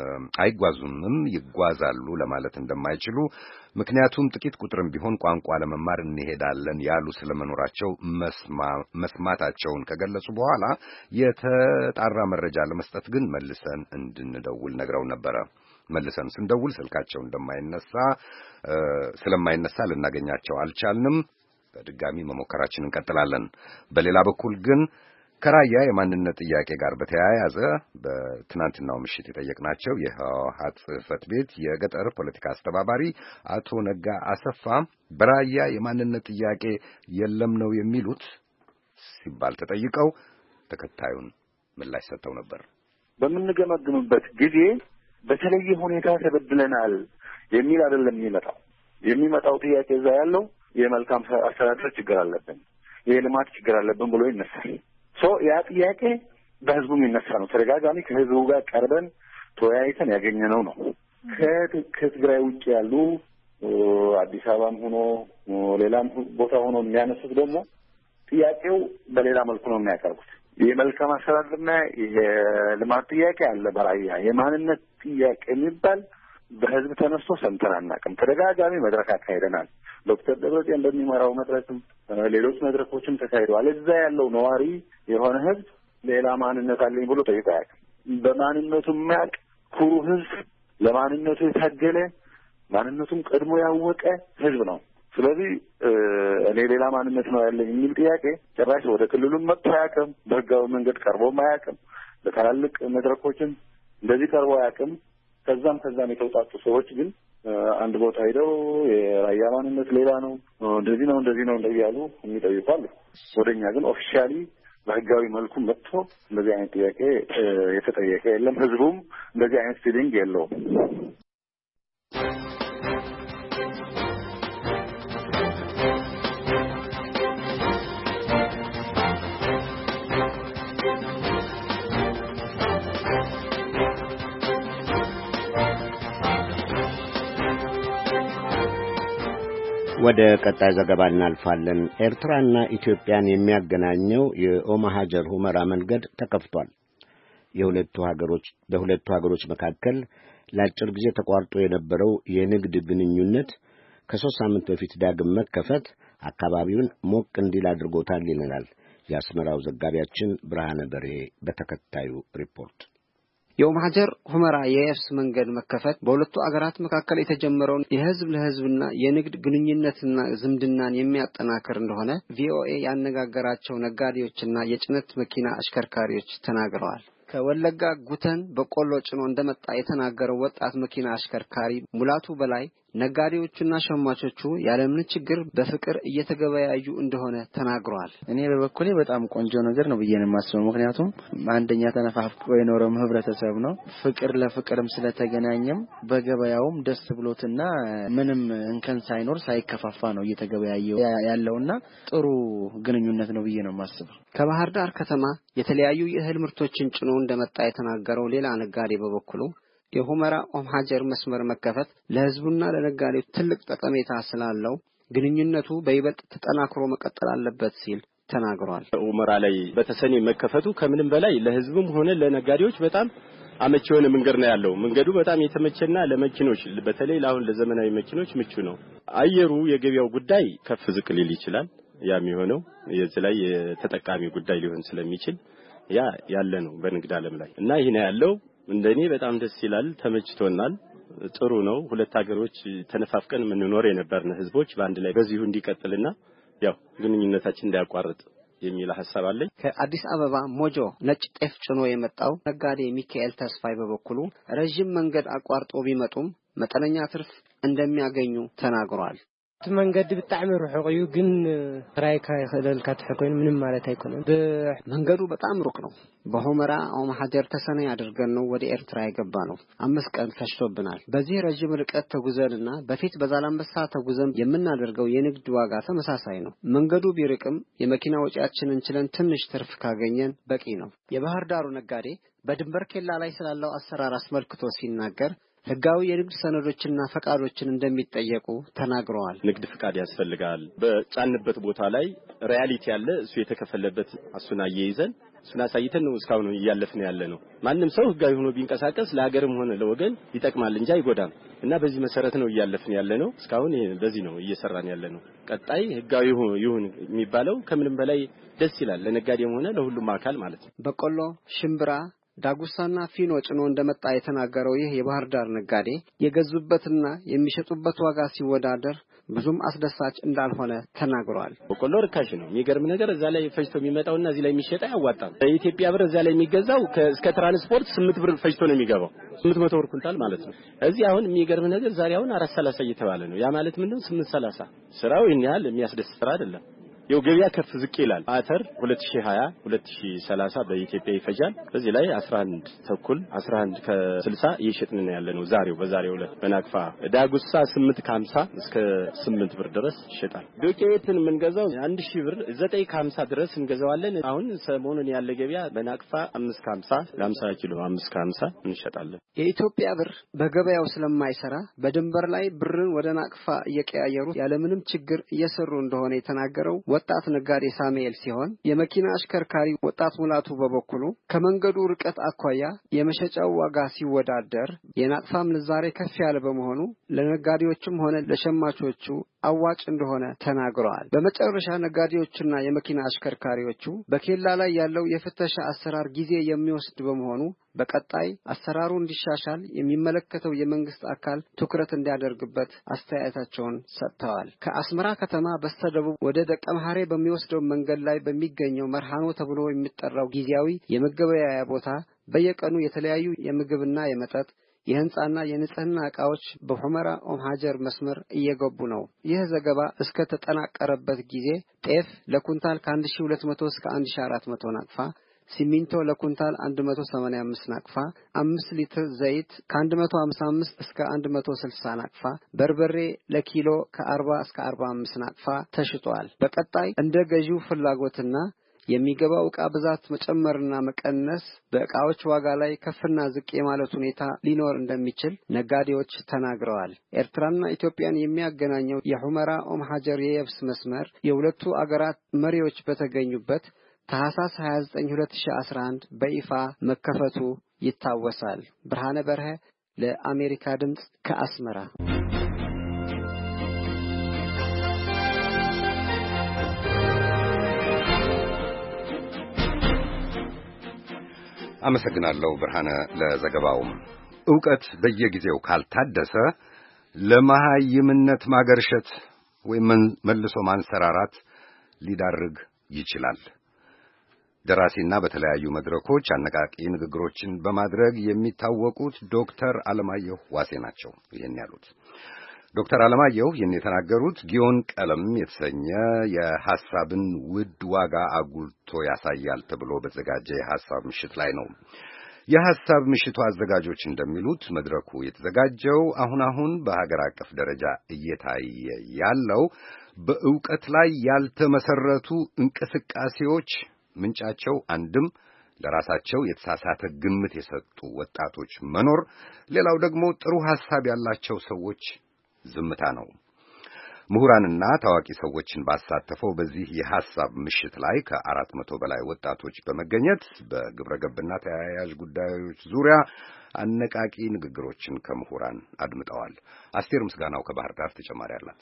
አይጓዙምም ይጓዛሉ ለማለት እንደማይችሉ ምክንያቱም ጥቂት ቁጥርም ቢሆን ቋንቋ ለመማር እንሄዳለን ያሉ ስለመኖራቸው መስማታቸውን ከገለጹ በኋላ የተጣራ መረጃ ለመስጠት ግን መልሰን እንድንደውል ነግረው ነበረ። መልሰን ስንደውል ስልካቸው ስለማይነሳ ልናገኛቸው አልቻልንም። በድጋሚ መሞከራችንን እንቀጥላለን። በሌላ በኩል ግን ከራያ የማንነት ጥያቄ ጋር በተያያዘ በትናንትናው ምሽት የጠየቅናቸው የህወሓት ጽሕፈት ቤት የገጠር ፖለቲካ አስተባባሪ አቶ ነጋ አሰፋ በራያ የማንነት ጥያቄ የለም ነው የሚሉት ሲባል ተጠይቀው ተከታዩን ምላሽ ሰጥተው ነበር። በምንገመግምበት ጊዜ በተለየ ሁኔታ ተበድለናል የሚል አይደለም የሚመጣው ጥያቄ እዛ ያለው የመልካም አስተዳደር ችግር አለብን፣ የልማት ችግር አለብን ብሎ ይነሳል። ያ ጥያቄ በህዝቡም ይነሳ ነው። ተደጋጋሚ ከህዝቡ ጋር ቀርበን ተወያይተን ያገኘነው ነው። ከትግራይ ውጭ ያሉ አዲስ አበባም ሆኖ ሌላም ቦታ ሆኖ የሚያነሱት ደግሞ ጥያቄው በሌላ መልኩ ነው የሚያቀርቡት። የመልካም አስተዳደርና የልማት ጥያቄ አለ በራያ። የማንነት ጥያቄ የሚባል በህዝብ ተነስቶ ሰምተን አናውቅም። ተደጋጋሚ መድረክ አካሄደናል። ዶክተር ደብረጽዮን በሚመራው መድረክም ሌሎች መድረኮችም ተካሂደዋል። እዛ ያለው ነዋሪ የሆነ ህዝብ ሌላ ማንነት አለኝ ብሎ ጠይቆ አያውቅም። በማንነቱ የሚያውቅ ኩሩ ህዝብ፣ ለማንነቱ የታገለ ማንነቱም ቀድሞ ያወቀ ህዝብ ነው። ስለዚህ እኔ ሌላ ማንነት ነው ያለኝ የሚል ጥያቄ ጭራሽ ወደ ክልሉም መጥቶ አያውቅም። በህጋዊ መንገድ ቀርቦም አያውቅም። በታላልቅ መድረኮችም እንደዚህ ቀርቦ አያውቅም። ከዛም የተውጣጡ ሰዎች ግን አንድ ቦታ ሄደው የራያ ማንነት ሌላ ነው እንደዚህ ነው ያሉ የሚጠይቁ አሉ። ወደኛ ግን ኦፊሻሊ በህጋዊ መልኩ መጥቶ እንደዚህ አይነት ጥያቄ የተጠየቀ የለም። ህዝቡም እንደዚህ አይነት ፊሊንግ የለውም። ወደ ቀጣይ ዘገባ እናልፋለን። ኤርትራና ኢትዮጵያን የሚያገናኘው የኦማ ሀጀር ሁመራ መንገድ ተከፍቷል። በሁለቱ ሀገሮች መካከል ለአጭር ጊዜ ተቋርጦ የነበረው የንግድ ግንኙነት ከ3 ሳምንት በፊት ዳግም መከፈት አካባቢውን ሞቅ እንዲል አድርጎታል ይለናል የአስመራው ዘጋቢያችን ብርሃነ በርሄ በተከታዩ ሪፖርት። የኦማ ሀጀር ሁመራ የየብስ መንገድ መከፈት በሁለቱ አገራት መካከል የተጀመረውን የህዝብ ለህዝብና የንግድ ግንኙነትና ዝምድናን የሚያጠናክር እንደሆነ ቪኦኤ ያነጋገራቸው ነጋዴዎችና የጭነት መኪና አሽከርካሪዎች ተናግረዋል። ከወለጋ ጉተን በቆሎ ጭኖ እንደመጣ የተናገረው ወጣት መኪና አሽከርካሪ ሙላቱ በላይ ነጋዴዎቹና ሸማቾቹ ያለምን ችግር በፍቅር እየተገበያዩ እንደሆነ ተናግሯል። እኔ በበኩሌ በጣም ቆንጆ ነገር ነው ብዬ ነው የማስበው። ምክንያቱም አንደኛ ተነፋፍቆ የኖረው ህብረተሰብ ነው። ፍቅር ለፍቅርም ስለተገናኘም በገበያውም ደስ ብሎትና ምንም እንከን ሳይኖር ሳይከፋፋ ነው እየተገበያየው ያለውና ጥሩ ግንኙነት ነው ብዬ ነው የማስበው። ከባህር ዳር ከተማ የተለያዩ የእህል ምርቶችን ጭኖ እንደመጣ የተናገረው ሌላ ነጋዴ በበኩሉ የሁመራ ኦም ሀጀር መስመር መከፈት ለህዝቡና ለነጋዴው ትልቅ ጠቀሜታ ስላለው ግንኙነቱ በይበልጥ ተጠናክሮ መቀጠል አለበት ሲል ተናግሯል። ሁመራ ላይ በተሰኔ መከፈቱ ከምንም በላይ ለህዝቡም ሆነ ለነጋዴዎች በጣም አመቺ የሆነ መንገድ ነው ያለው። መንገዱ በጣም የተመቸና ለመኪኖች በተለይ ለአሁን ለዘመናዊ መኪኖች ምቹ ነው። አየሩ የገበያው ጉዳይ ከፍ ዝቅ ሊል ይችላል። ያ የሚሆነው የዚህ ላይ የተጠቃሚ ጉዳይ ሊሆን ስለሚችል ያ ያለ ነው በንግድ ዓለም ላይ እና ይሄ ነው ያለው። እንደኔ በጣም ደስ ይላል፣ ተመችቶናል፣ ጥሩ ነው። ሁለት ሀገሮች ተነፋፍቀን የምንኖር የነበርን ህዝቦች በአንድ ላይ በዚሁ እንዲቀጥልና ያው ግንኙነታችን እንዳያቋርጥ የሚል ሐሳብ አለኝ። ከአዲስ አበባ ሞጆ ነጭ ጤፍ ጭኖ የመጣው ነጋዴ ሚካኤል ተስፋይ በበኩሉ ረጅም መንገድ አቋርጦ ቢመጡም መጠነኛ ትርፍ እንደሚያገኙ ተናግሯል። መንገድ በጣም ሩቅ እዩ ግን ራይካ ይኸለልካ ተሐቆይን ምንም ማለት አይኮንም። መንገዱ በጣም ሩቅ ነው። በሁመራ ኦም ሀጀር ተሰኔ አድርገን ነው ወደ ኤርትራ የገባ ነው። 5 ቀን ፈጅቶብናል። በዚህ ረጅም ርቀት ተጉዘንና በፊት በዛላምበሳ ተጉዘን የምናደርገው የንግድ ዋጋ ተመሳሳይ ነው። መንገዱ ቢርቅም የመኪና ወጪያችንን ችለን ትንሽ ትርፍ ካገኘን በቂ ነው። የባህር ዳሩ ነጋዴ በድንበር ኬላ ላይ ስላለው አሰራር አስመልክቶ ሲናገር ህጋዊ የንግድ ሰነዶችና ፈቃዶችን እንደሚጠየቁ ተናግረዋል። ንግድ ፍቃድ ያስፈልጋል። በጫንበት ቦታ ላይ ሪያሊቲ ያለ እሱ የተከፈለበት እሱን አያይዘን እሱን አሳይተን ነው እስካሁን እያለፍን ያለ ነው። ማንም ሰው ህጋዊ ሆኖ ቢንቀሳቀስ ለሀገርም ሆነ ለወገን ይጠቅማል እንጂ አይጎዳም እና በዚህ መሰረት ነው እያለፍን ያለ ነው። እስካሁን በዚህ ነው እየሰራን ያለ ነው። ቀጣይ ህጋዊ ይሁን የሚባለው ከምንም በላይ ደስ ይላል፣ ለነጋዴም ሆነ ለሁሉም አካል ማለት ነው። በቆሎ፣ ሽምብራ፣ ዳጉሳና ፊኖ ጭኖ እንደመጣ የተናገረው ይህ የባህር ዳር ነጋዴ የገዙበትና የሚሸጡበት ዋጋ ሲወዳደር ብዙም አስደሳች እንዳልሆነ ተናግሯል። በቆሎ ርካሽ ነው። የሚገርም ነገር እዛ ላይ ፈጅቶ የሚመጣውና እዚህ ላይ የሚሸጠው ያዋጣል። የኢትዮጵያ ብር እዛ ላይ የሚገዛው እስከ ትራንስፖርት 8 ብር ፈጅቶ ነው የሚገባው 800 ብር ኩንታል ማለት ነው። እዚህ አሁን የሚገርም ነገር ዛሬ አሁን 430 እየተባለ ነው። ያ ማለት ምንድነው 830 ስራው ይሄን ያህል የሚያስደስት ስራ አይደለም። የገበያ ከፍ ዝቅ ይላል። አተር 2020 2030 በኢትዮጵያ ይፈጃል። በዚህ ላይ 11 ተኩል 11 ከ60 እየሸጥን ነው ያለነው በዛሬው ዕለት በናቅፋ ዳጉሳ 8 ከ50 እስከ 8 ብር ድረስ ይሸጣል። ዱቄትን የምንገዛው 1000 ብር 9 ከ50 ድረስ እንገዛዋለን። አሁን ሰሞኑን ያለ ገበያ በናቅፋ 5 ከ50 ለ50 ኪሎ 5 ከ50 እንሸጣለን። የኢትዮጵያ ብር በገበያው ስለማይሰራ በድንበር ላይ ብርን ወደ ናቅፋ እየቀያየሩ ያለምንም ችግር እየሰሩ እንደሆነ የተናገረው ወጣት ነጋዴ ሳሙኤል ሲሆን የመኪና አሽከርካሪ ወጣት ሙላቱ በበኩሉ ከመንገዱ ርቀት አኳያ የመሸጫው ዋጋ ሲወዳደር የናቅፋ ምንዛሬ ከፍ ያለ በመሆኑ ለነጋዴዎችም ሆነ ለሸማቾቹ አዋጭ እንደሆነ ተናግረዋል። በመጨረሻ ነጋዴዎችና የመኪና አሽከርካሪዎቹ በኬላ ላይ ያለው የፍተሻ አሰራር ጊዜ የሚወስድ በመሆኑ በቀጣይ አሰራሩ እንዲሻሻል የሚመለከተው የመንግስት አካል ትኩረት እንዲያደርግበት አስተያየታቸውን ሰጥተዋል። ከአስመራ ከተማ በስተደቡብ ወደ ደቀ መሐሬ በሚወስደው መንገድ ላይ በሚገኘው መርሃኖ ተብሎ የሚጠራው ጊዜያዊ የመገበያያ ቦታ በየቀኑ የተለያዩ የምግብና የመጠጥ የህንጻና የንጽህና ዕቃዎች በሁመራ ኦም ሀጀር መስመር እየገቡ ነው። ይህ ዘገባ እስከ ተጠናቀረበት ጊዜ ጤፍ ለኩንታል ከ1200 እስከ 1400 ናቅፋ፣ ሲሚንቶ ለኩንታል 185 ናቅፋ፣ 5 ሊትር ዘይት ከ155 እስከ 160 ናቅፋ፣ በርበሬ ለኪሎ ከ40 እስከ 45 ናቅፋ ተሽጧል። በቀጣይ እንደ ገዢው ፍላጎትና የሚገባው ዕቃ ብዛት መጨመርና መቀነስ በዕቃዎች ዋጋ ላይ ከፍና ዝቅ የማለት ሁኔታ ሊኖር እንደሚችል ነጋዴዎች ተናግረዋል። ኤርትራና ኢትዮጵያን የሚያገናኘው የሁመራ ኦም ሀጀር የየብስ መስመር የሁለቱ አገራት መሪዎች በተገኙበት ታህሳስ 29 2011 በይፋ መከፈቱ ይታወሳል። ብርሃነ በርሀ ለአሜሪካ ድምጽ ከአስመራ። አመሰግናለሁ ብርሃነ ለዘገባው። ዕውቀት በየጊዜው ካልታደሰ ለመሃይምነት ማገርሸት ወይም መልሶ ማንሰራራት ሊዳርግ ይችላል። ደራሲና በተለያዩ መድረኮች አነቃቂ ንግግሮችን በማድረግ የሚታወቁት ዶክተር አለማየሁ ዋሴ ናቸው ይህን ያሉት። ዶክተር አለማየሁ ይህን የተናገሩት ጊዮን ቀለም የተሰኘ የሐሳብን ውድ ዋጋ አጉልቶ ያሳያል ተብሎ በተዘጋጀ የሐሳብ ምሽት ላይ ነው። የሐሳብ ምሽቱ አዘጋጆች እንደሚሉት መድረኩ የተዘጋጀው አሁን በሀገር አቀፍ ደረጃ እየታየ ያለው በዕውቀት ላይ ያልተመሰረቱ እንቅስቃሴዎች ምንጫቸው አንድም ለራሳቸው የተሳሳተ ግምት የሰጡ ወጣቶች መኖር፣ ሌላው ደግሞ ጥሩ ሐሳብ ያላቸው ሰዎች ዝምታ ነው። ምሁራንና ታዋቂ ሰዎችን ባሳተፈው በዚህ የሐሳብ ምሽት ላይ ከ400 በላይ ወጣቶች በመገኘት በግብረገብና ተያያዥ ጉዳዮች ዙሪያ አነቃቂ ንግግሮችን ከምሁራን አድምጠዋል። አስቴር ምስጋናው ከባህር ዳር ተጨማሪ አላት።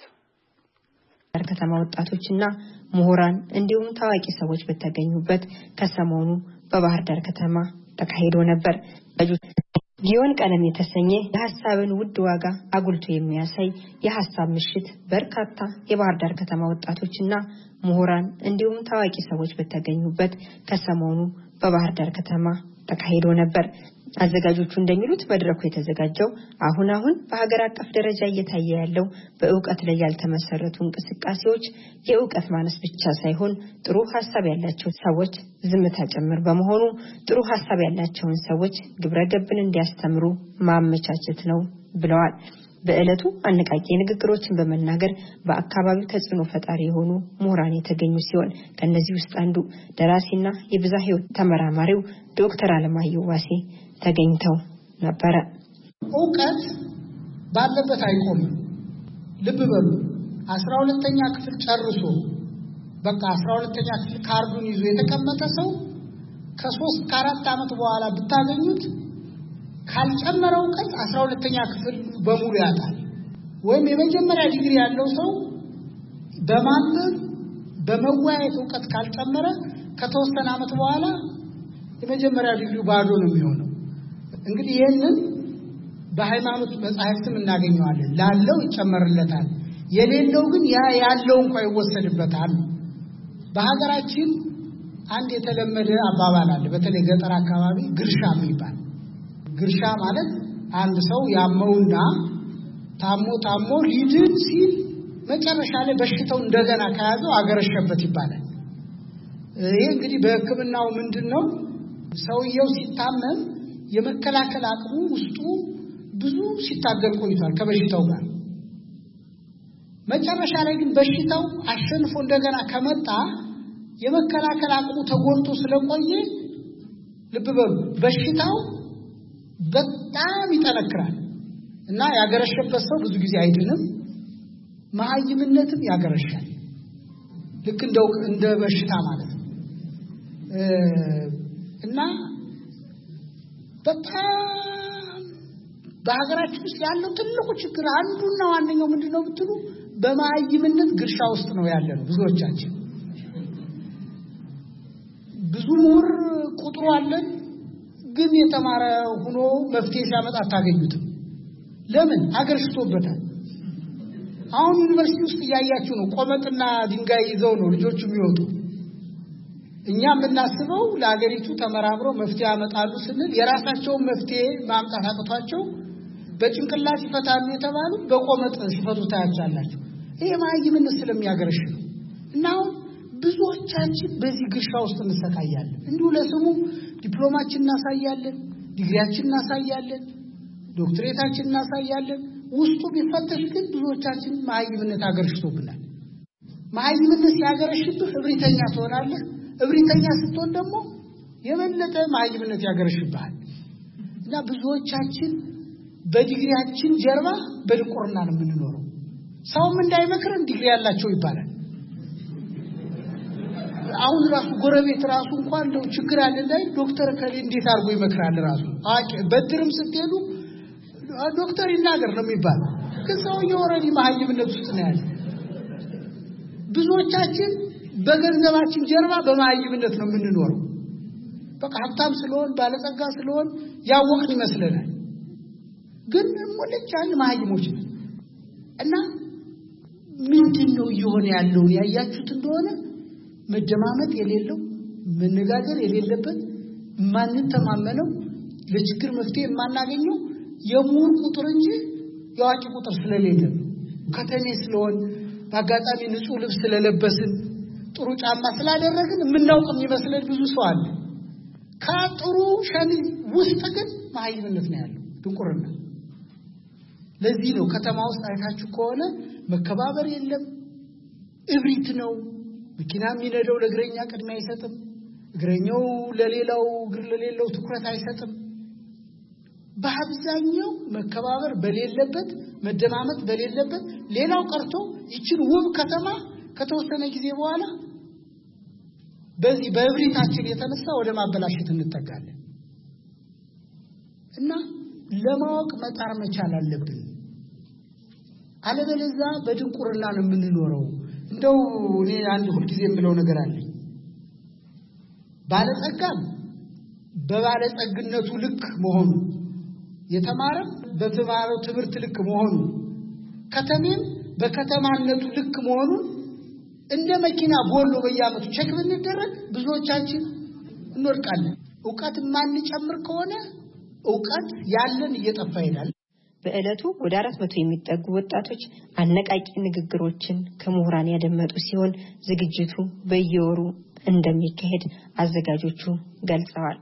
ከተማ ወጣቶችና ምሁራን እንዲሁም ታዋቂ ሰዎች በተገኙበት ከሰሞኑ በባህር ዳር ከተማ ተካሂዶ ነበር። ጊዮን ቀለም የተሰኘ የሐሳብን ውድ ዋጋ አጉልቶ የሚያሳይ የሐሳብ ምሽት በርካታ የባህር ዳር ከተማ ወጣቶችና ምሁራን እንዲሁም ታዋቂ ሰዎች በተገኙበት ከሰሞኑ በባህር ዳር ከተማ ተካሂዶ ነበር። አዘጋጆቹ እንደሚሉት መድረኩ የተዘጋጀው አሁን በሀገር አቀፍ ደረጃ እየታየ ያለው በዕውቀት ላይ ያልተመሰረቱ እንቅስቃሴዎች የዕውቀት ማነስ ብቻ ሳይሆን ጥሩ ሐሳብ ያላቸው ሰዎች ዝምታ ጭምር በመሆኑ ጥሩ ሐሳብ ያላቸውን ሰዎች ግብረገብን እንዲያስተምሩ ማመቻቸት ነው ብለዋል። በእለቱ አነቃቂ ንግግሮችን በመናገር በአካባቢው ተጽዕኖ ፈጣሪ የሆኑ ምሁራን የተገኙ ሲሆን ከነዚህ ውስጥ አንዱ ደራሲና የብዝሃ ሕይወት ተመራማሪው ዶክተር አለማየሁ ዋሴ ተገኝተው ነበር። ዕውቀት ባለበት አይቆምም። ልብ በሉ 12ኛ ክፍል ጨርሶ በቃ 12ኛ ክፍል ካርዱን ይዞ የተቀመጠ ሰው ከ3 ከ4 ዓመት በኋላ ብታገኙት ካልጨመረው ዕውቀት 12ኛ ክፍል በሙሉ ያጣል። ወይም የመጀመሪያ ዲግሪ ያለው ሰው በማንበብ በመወያየት ዕውቀት ካልጨመረ ከተወሰነ ዓመት በኋላ የመጀመሪያ ዲግሪው ባዶ ነው የሚሆነው። እንግዲህ ይሄንን በሃይማኖት መጻሕፍትም እናገኘዋለን። ላለው ይጨመርለታል፣ የሌለው ግን ያለው እንኳን ይወሰድበታል። በሀገራችን አንድ የተለመደ አባባል አለ፣ በተለይ ገጠር አካባቢ ግርሻ የሚባል። ግርሻ ማለት አንድ ሰው ያመውና ታሞ ሊድን ሲል መጨረሻ ላይ በሽታው እንደገና ከያዘው አገረሸበት ይባላል። ይሄ እንግዲህ በሕክምናው ምንድነው ሰውየው ሲታመም የመከላከል አቅሙ ውስጡ ብዙ ሲታገል ቆይቷል ከበሽታው ጋር። መጨረሻ ላይ ግን በሽታው አሸንፎ እንደገና ከመጣ የመከላከል አቅሙ ተጎድቶ ስለቆየ ልብ በሉ በሽታው በጣም ይጠነክራል እና ያገረሸበት ሰው ብዙ ጊዜ አይድንም። መሀይምነትም ያገረሻል፣ ልክ እንደ በሽታ ማለት ነው። እና በጣም በሀገራችን ውስጥ ያለው ትልቁ ችግር አንዱና ዋነኛው ምንድነው ብትሉ በመሀይምነት ግርሻ ውስጥ ነው ያለነው ብዙዎቻችን። ብዙ ምሁር ቁጥሩ አለን፣ ግን የተማረ ሆኖ መፍትሄ ሲያመጣ አታገኙትም። ለምን? አገርሽቶበታል። አሁን ዩኒቨርሲቲ ውስጥ እያያችሁ ነው፣ ቆመጥና ድንጋይ ይዘው ነው ልጆቹ የሚወጡ። እኛ የምናስበው ለሀገሪቱ ተመራምረው መፍትሄ ያመጣሉ ስንል የራሳቸውን መፍትሄ ማምጣት አቅቷቸው በጭንቅላት ይፈታሉ የተባሉ በቆመጥ ሲፈቱ ታያቻላችሁ። ይሄ መሀይምነት ስለሚያገረሽ ነው። እና አሁን ብዙዎቻችን በዚህ ግርሻ ውስጥ እንሰቃያለን። እንዲሁ ለስሙ ዲፕሎማችን እናሳያለን፣ ዲግሪያችን እናሳያለን፣ ዶክትሬታችን እናሳያለን። ውስጡ ቢፈተሽ ግን ብዙዎቻችን መሀይምነት አገርሽቶብናል። መሀይምነት ሲያገረሽብህ እብሪተኛ ትሆናለህ። እብሪተኛ ስትሆን ደግሞ የበለጠ መሀይምነት ያገረሽብሃል። እና ብዙዎቻችን በዲግሪያችን ጀርባ በድንቁርና ነው የምንኖረው። ሰውም እንዳይመክረን ዲግሪ ያላቸው ይባላል። አሁን ራሱ ጎረቤት ራሱ እንኳን እንደው ችግር አለ ላይ ዶክተር ከሌ እንዴት አድርጎ ይመክራል ራሱ በድርም ስትሄዱ ዶክተር ይናገር ነው የሚባለው። ግን ሰውየው ኦልሬዲ መሀይምነት ውስጥ ነው ያለው። ብዙዎቻችን በገንዘባችን ጀርባ በመሀይምነት ነው የምንኖረው። በቃ ሀብታም ስለሆን ባለጸጋ ስለሆን ያወቅን ይመስለናል፣ ግን ሞልጫን መሀይሞች ነን። እና ምንድነው እየሆነ ያለው ያያችሁት እንደሆነ መደማመጥ የሌለው መነጋገር የሌለበት ማንተማመነው ለችግር መፍትሄ የማናገኘው የምሁር ቁጥር እንጂ የአዋቂ ቁጥር ስለሌለ ከተሜ ስለሆን በአጋጣሚ ንጹህ ልብስ ስለለበስን ጥሩ ጫማ ስላደረግን የምናውቅ የሚመስለን ብዙ ሰው አለ። ከጥሩ ሸሚዝ ውስጥ ግን መሀይምነት ነው ያለው፣ ድንቁርና። ለዚህ ነው ከተማ ውስጥ አይታችሁ ከሆነ መከባበር የለም፣ እብሪት ነው። መኪና የሚነዳው ለእግረኛ ቅድሚያ አይሰጥም፣ እግረኛው ለሌላው እግር ለሌላው ትኩረት አይሰጥም። በአብዛኛው መከባበር በሌለበት መደማመጥ በሌለበት ሌላው ቀርቶ ይችን ውብ ከተማ ከተወሰነ ጊዜ በኋላ በዚህ በእብሪታችን የተነሳ ወደ ማበላሸት እንጠጋለን። እና ለማወቅ መጣር መቻል አለብን። አለበለዚያ በድንቁርና ነው የምንኖረው። እንደው እኔ አንድ ሁልጊዜ የምለው ነገር አለ። ባለጸጋም በባለጸግነቱ ልክ መሆኑ፣ የተማረም በተማረው ትምህርት ልክ መሆኑ፣ ከተሜም በከተማነቱ ልክ መሆኑ እንደ መኪና ቦሎ በየዓመቱ ቼክ ብንደረግ ብዙዎቻችን እንወድቃለን። ዕውቀት ማንጨምር ከሆነ ዕውቀት ያለን እየጠፋ ይሄዳል። በዕለቱ ወደ 400 የሚጠጉ ወጣቶች አነቃቂ ንግግሮችን ከምሁራን ያደመጡ ሲሆን ዝግጅቱ በየወሩ እንደሚካሄድ አዘጋጆቹ ገልጸዋል።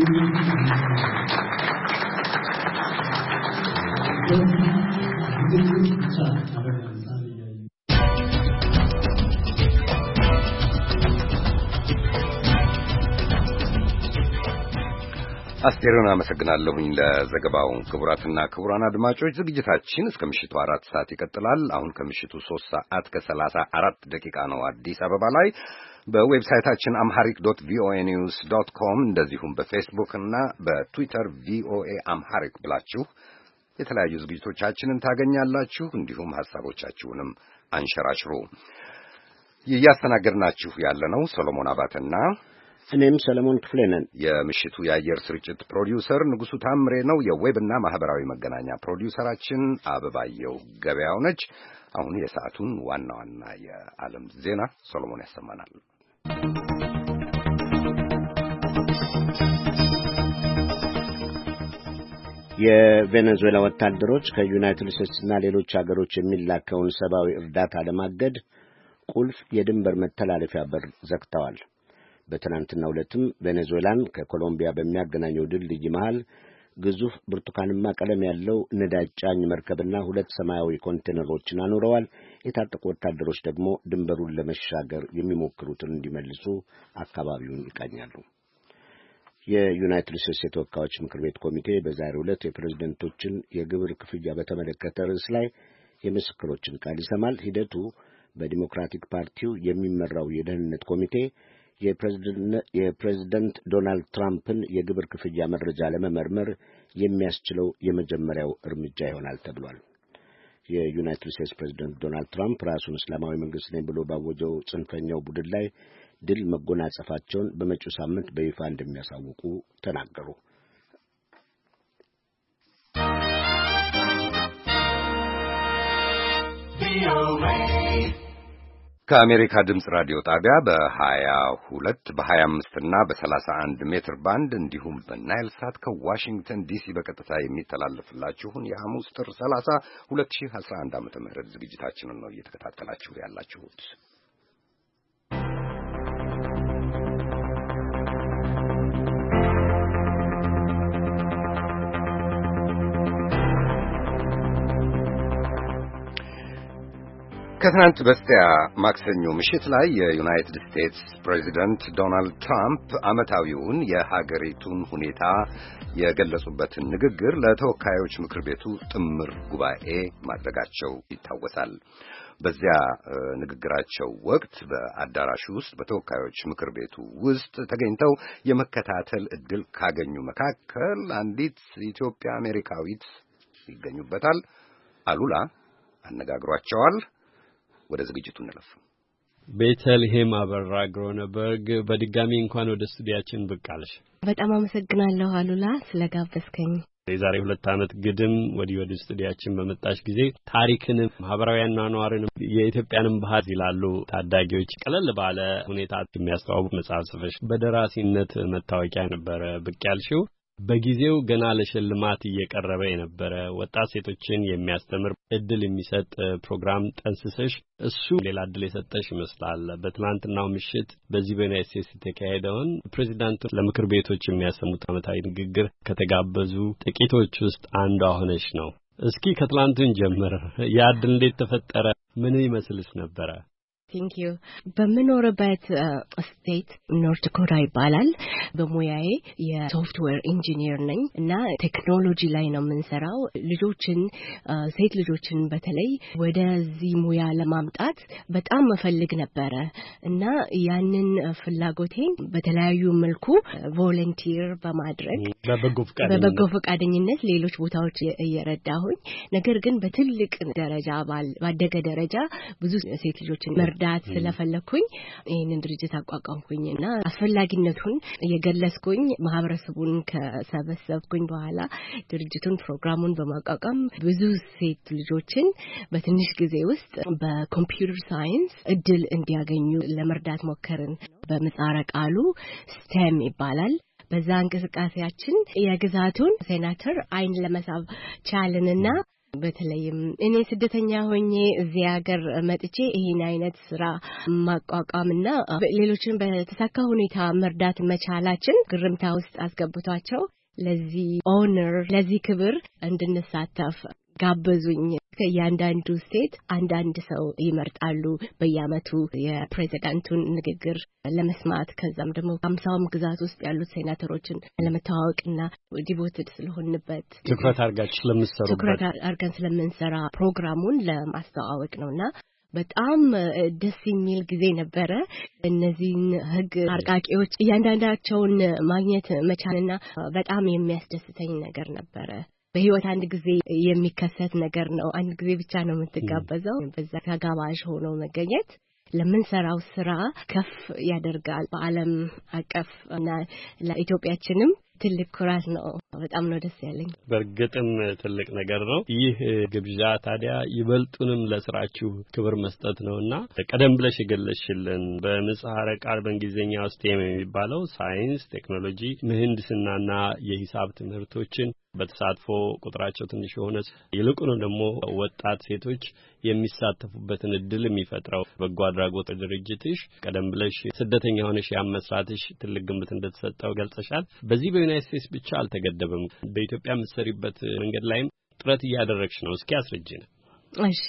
አስቴርን አመሰግናለሁኝ ለዘገባው። ክቡራትና ክቡራን አድማጮች ዝግጅታችን እስከ ምሽቱ 4 ሰዓት ይቀጥላል። አሁን ከምሽቱ 3 ሰዓት ከ34 ደቂቃ ነው አዲስ አበባ ላይ። በዌብሳይታችን amharic.voanews.com እንደዚሁም በፌስቡክ እና በትዊተር VOA አምሃሪክ ብላችሁ የተለያዩ ዝግጅቶቻችንን ታገኛላችሁ። እንዲሁም ሐሳቦቻችሁንም አንሸራሽሩ። እያስተናገድናችሁ ያለነው ሰሎሞን አባተና እኔም ሰለሞን ክፍሌ ነን። የምሽቱ የአየር ስርጭት ፕሮዲውሰር ንጉሱ ታምሬ ነው። የዌብና ማህበራዊ መገናኛ ፕሮዲውሰራችን አበባየው ገበያው ነች። አሁን የሰዓቱን ዋና ዋና የዓለም ዜና ሰሎሞን ያሰማናል። የቬኔዙዌላ ወታደሮች ከዩናይትድ ስቴትስና ሌሎች ሀገሮች የሚላከውን ሰብአዊ እርዳታ ለማገድ ቁልፍ የድንበር መተላለፊያ በር ዘግተዋል። በትናንትናው ዕለትም ቬኔዙዌላን ከኮሎምቢያ በሚያገናኘው ድልድይ መሃል ግዙፍ ብርቱካንማ ቀለም ያለው ነዳጅ ጫኝ መርከብና 2 ሰማያዊ ኮንቴነሮችን አኑረዋል። የታጠቁ ወታደሮች ደግሞ ድንበሩን ለመሻገር የሚሞክሩትን እንዲመልሱ አካባቢውን ይቃኛሉ። የዩናይትድ ስቴትስ የተወካዮች ምክር ቤት ኮሚቴ በዛሬው ዕለት የፕሬዝደንቶችን የግብር ክፍያ በተመለከተ ርዕስ ላይ የምስክሮችን ቃል ይሰማል። ሂደቱ በዲሞክራቲክ ፓርቲው የሚመራው የደህንነት ኮሚቴ የፕሬዝደንት ዶናልድ ትራምፕን የግብር ክፍያ መረጃ ለመመርመር የሚያስችለው የመጀመሪያው እርምጃ ይሆናል ተብሏል። የዩናይትድ ስቴትስ ፕሬዝደንት ዶናልድ ትራምፕ ራሱን እስላማዊ መንግስት ነኝ ብሎ ባወጀው ጽንፈኛው ቡድን ላይ ድል መጎናጸፋቸውን በመጪው ሳምንት በይፋ እንደሚያሳውቁ ተናገሩ። ከአሜሪካ ድምጽ ራዲዮ ጣቢያ በ22 በ25 እና በ31 ሜትር ባንድ እንዲሁም በናይል ሳት ከዋሽንግተን ዲሲ በቀጥታ የሚተላለፍላችሁን የሐሙስ ጥር 30 2011 ዓ.ም ዝግጅታችንን ነው እየተከታተላችሁ ያላችሁት። ከትናንት በስቲያ ማክሰኞ ምሽት ላይ የዩናይትድ ስቴትስ ፕሬዚደንት ዶናልድ ትራምፕ ዓመታዊውን የሀገሪቱን ሁኔታ የገለጹበትን ንግግር ለተወካዮች ምክር ቤቱ ጥምር ጉባኤ ማድረጋቸው ይታወሳል። በዚያ ንግግራቸው ወቅት በአዳራሹ ውስጥ በተወካዮች ምክር ቤቱ ውስጥ ተገኝተው የመከታተል ዕድል ካገኙ መካከል አንዲት ኢትዮጵያ አሜሪካዊት ይገኙበታል። አሉላ አነጋግሯቸዋል። ወደ ዝግጅቱ እንለፍ። ቤተልሔም አበራ ግሮነበርግ በድጋሚ እንኳን ወደ ስቱዲያችን ብቅ አለሽ። በጣም አመሰግናለሁ አሉላ ስለጋበዝከኝ። የዛሬ 2 ዓመት ግድም ወደ ስቱዲያችን በመጣሽ ጊዜ ታሪክንም ማህበራዊ አኗኗርንም የኢትዮጵያንም ባህል ይላሉ ታዳጊዎች ቀለል ባለ ሁኔታ የሚያስተዋውቅ መጽሐፍ ጽፈሽ በደራሲነት መታወቂያ ነበረ ብቅ ያልሽው። በጊዜው ገና ለሽልማት እየቀረበ የነበረ ወጣት ሴቶችን የሚያስተምር እድል የሚሰጥ ፕሮግራም ጠንስሰሽ እሱ ሌላ እድል የሰጠሽ ይመስላል። በትናንትናው ምሽት በዚህ በዩናይትድ ስቴትስ የተካሄደውን ፕሬዚዳንቱ ለምክር ቤቶች የሚያሰሙት ዓመታዊ ንግግር ከተጋበዙ ጥቂቶች ውስጥ አንዷ ሆነሽ ነው። እስኪ ከትላንቱን ጀምር። ያ እድል እንዴት ተፈጠረ? ምን ይመስልስ ነበረ? ቴንክ ዩ። በምኖርበት ስቴት ኖርት ዳኮታ ይባላል። በሙያዬ የሶፍትዌር ኢንጂኒየር ነኝ እና ቴክኖሎጂ ላይ ነው የምንሰራው። ልጆችን ሴት ልጆችን በተለይ ወደዚህ ሙያ ለማምጣት በጣም መፈልግ ነበረ እና ያንን ፍላጎቴን በተለያዩ መልኩ ቮለንቲር በማድረግ በበጎ ፈቃደኝነት ሌሎች ቦታዎች እየረዳሁኝ፣ ነገር ግን በትልቅ ደረጃ ባደገ ደረጃ ብዙ ሴት ልጆችን መርዳት ስለፈለኩኝ ይሄንን ድርጅት አቋቋምኩኝና አስፈላጊነቱን የገለጽኩኝ ማህበረሰቡን ከሰበሰብኩኝ በኋላ ድርጅቱን ፕሮግራሙን በማቋቋም ብዙ ሴት ልጆችን በትንሽ ጊዜ ውስጥ በኮምፒውተር ሳይንስ እድል እንዲያገኙ ለመርዳት ሞከርን። በምህጻረ ቃሉ ስቴም ይባላል። በዛ እንቅስቃሴያችን የግዛቱን ሴናተር አይን ለመሳብ ቻልንና በተለይም እኔ ስደተኛ ሆኜ እዚህ ሀገር መጥቼ ይሄን አይነት ስራ ማቋቋምና ሌሎችን በተሳካ ሁኔታ መርዳት መቻላችን ግርምታ ውስጥ አስገብቷቸው ለዚህ ኦነር ለዚህ ክብር እንድንሳተፍ ጋበዙኝ። ከእያንዳንዱ ስቴት አንዳንድ ሰው ይመርጣሉ በየዓመቱ የፕሬዚዳንቱን ንግግር ለመስማት። ከዛም ደግሞ 50ም ግዛት ውስጥ ያሉት ሴናተሮችን ለመተዋወቅና ዲቮትድ ስለሆንበት ትኩረት አድርገን ስለምንሰራ ፕሮግራሙን ለማስተዋወቅ ነውና በጣም ደስ የሚል ጊዜ ነበረ። እነዚህን ህግ አርቃቂዎች እያንዳንዳቸውን ማግኘት መቻልና በጣም የሚያስደስተኝ ነገር ነበረ። በህይወት አንድ ጊዜ የሚከሰት ነገር ነው። አንድ ጊዜ ብቻ ነው የምትጋበዘው። በዛ ተጋባዥ ሆኖ መገኘት ለምንሰራው ስራ ከፍ ያደርጋል በዓለም አቀፍ እና ለኢትዮጵያችንም ትልቅ ኩራት ነው። በጣም ነው ደስ ያለኝ። በርግጥም ትልቅ ነገር ነው። ይህ ግብዣ ታዲያ ይበልጡንም ለስራችሁ ክብር መስጠት ነውና ቀደም ብለሽ የገለሽልን በምህጻረ ቃል በእንግሊዝኛው STEM የሚባለው ሳይንስ፣ ቴክኖሎጂ፣ ምህንድስናና የሂሳብ ትምህርቶችን በተሳትፎ ቁጥራቸው ትንሽ የሆነ ይልቁኑ ደግሞ ወጣት ሴቶች የሚሳተፉበትን እድል የሚፈጥረው በጎ አድራጎት ድርጅትሽ ቀደም ብለሽ ስደተኛ ሆነሽ ያመስራትሽ ትልቅ ግምት እንደተሰጠው ገልጸሻል። በዚህ በዩናይትድ ስቴትስ ብቻ አልተገደበም። በኢትዮጵያ የምትሰሪበት መንገድ ላይም ጥረት እያደረግሽ ነው። እስኪ አስረጂን። እሺ፣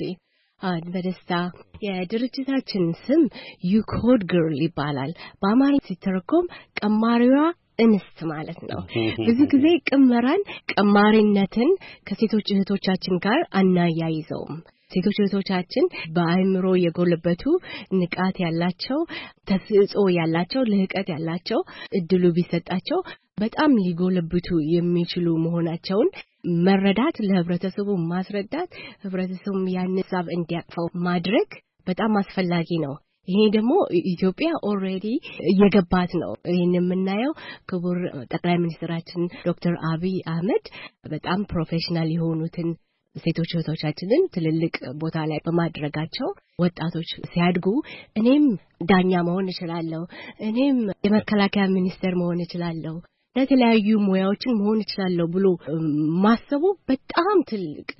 በደስታ የድርጅታችን ስም ዩኮድ ግርል ይባላል። በአማርኛ ሲተረጎም ቀማሪዋ እንስት ማለት ነው። ብዙ ጊዜ ቅመራን ቀማሪነትን ከሴቶች እህቶቻችን ጋር አናያይዘውም። ሴቶች እህቶቻችን በአእምሮ የጎለበቱ ንቃት ያላቸው ተሰጥኦ ያላቸው ልህቀት ያላቸው እድሉ ቢሰጣቸው በጣም ሊጎለብቱ የሚችሉ መሆናቸውን መረዳት ለህብረተሰቡ ማስረዳት ህብረተሰቡም ያን ሀሳብ እንዲያቅፈው ማድረግ በጣም አስፈላጊ ነው። ይሄ ደግሞ ኢትዮጵያ ኦልሬዲ እየገባት ነው። ይሄን የምናየው ክቡር ጠቅላይ ሚኒስትራችን ዶክተር አብይ አህመድ በጣም ፕሮፌሽናል የሆኑትን ሴቶች እህቶቻችንን ትልልቅ ቦታ ላይ በማድረጋቸው ወጣቶች ሲያድጉ እኔም ዳኛ መሆን እችላለሁ፣ እኔም የመከላከያ ሚኒስቴር መሆን እችላለሁ፣ ለተለያዩ ሙያዎችን መሆን እችላለሁ ብሎ ማሰቡ በጣም ትልቅ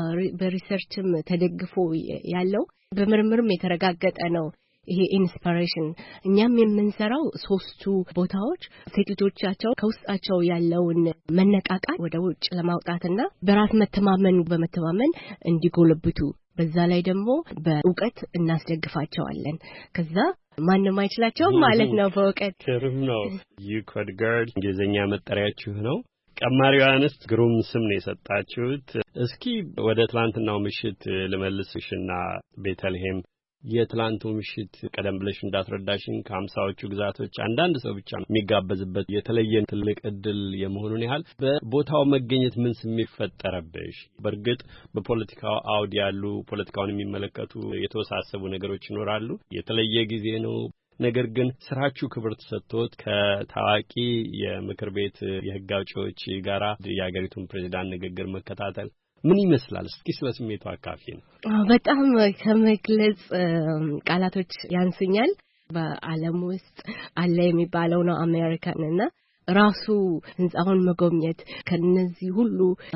በሪሰርችም ተደግፎ ያለው በምርምርም የተረጋገጠ ነው። ይሄ ኢንስፒሬሽን እኛም የምንሰራው ሶስቱ ቦታዎች ሴቶቻቸው ከውስጣቸው ያለውን መነቃቃት ወደ ውጭ ለማውጣትና በራስ በመተማመን እንዲጎለብቱ በዛ ላይ ደግሞ በእውቀት እናስደግፋቸዋለን። ከዛ ማንንም አይችላቸውም ማለት ነው በእውቀት። ግሩም ነው። ዩኮድ ገርል እንግሊዝኛ መጠሪያችሁ ነው። ቀማሪዋ እንስት ግሩም ስም ነው የሰጣችሁት። እስኪ ወደ ትላንትናው ምሽት ልመልስሽና ቤተልሔም የትላንቱ ምሽት ቀደም ብለሽ እንዳስረዳሽን ከ50ዎቹ ግዛቶች አንዳንድ ሰው ብቻ የሚጋበዝበት የተለየ ትልቅ እድል የመሆኑን ያህል በቦታው መገኘት ምን ስሜት ፈጠረብሽ? በእርግጥ በፖለቲካው አውድ ያሉ ፖለቲካውን የሚመለከቱ የተወሳሰቡ ነገሮች ይኖራሉ። የተለየ ጊዜ ነው። ነገር ግን ስራችሁ ክብር ተሰጥቶት ከታዋቂ የምክር ቤት የህግ አውጪዎች ጋራ የሀገሪቱን ፕሬዝዳንት ንግግር መከታተል ምን ይመስላል? እስኪ ስለ ስሜቱ አካፊ ነው። በጣም ከመግለጽ ቃላቶች ያንሱኛል። በዓለም ውስጥ አለ የሚባለው ነው አሜሪካንና ራሱ ህንጻውን መጎብኘት ከነዚህ ሁሉ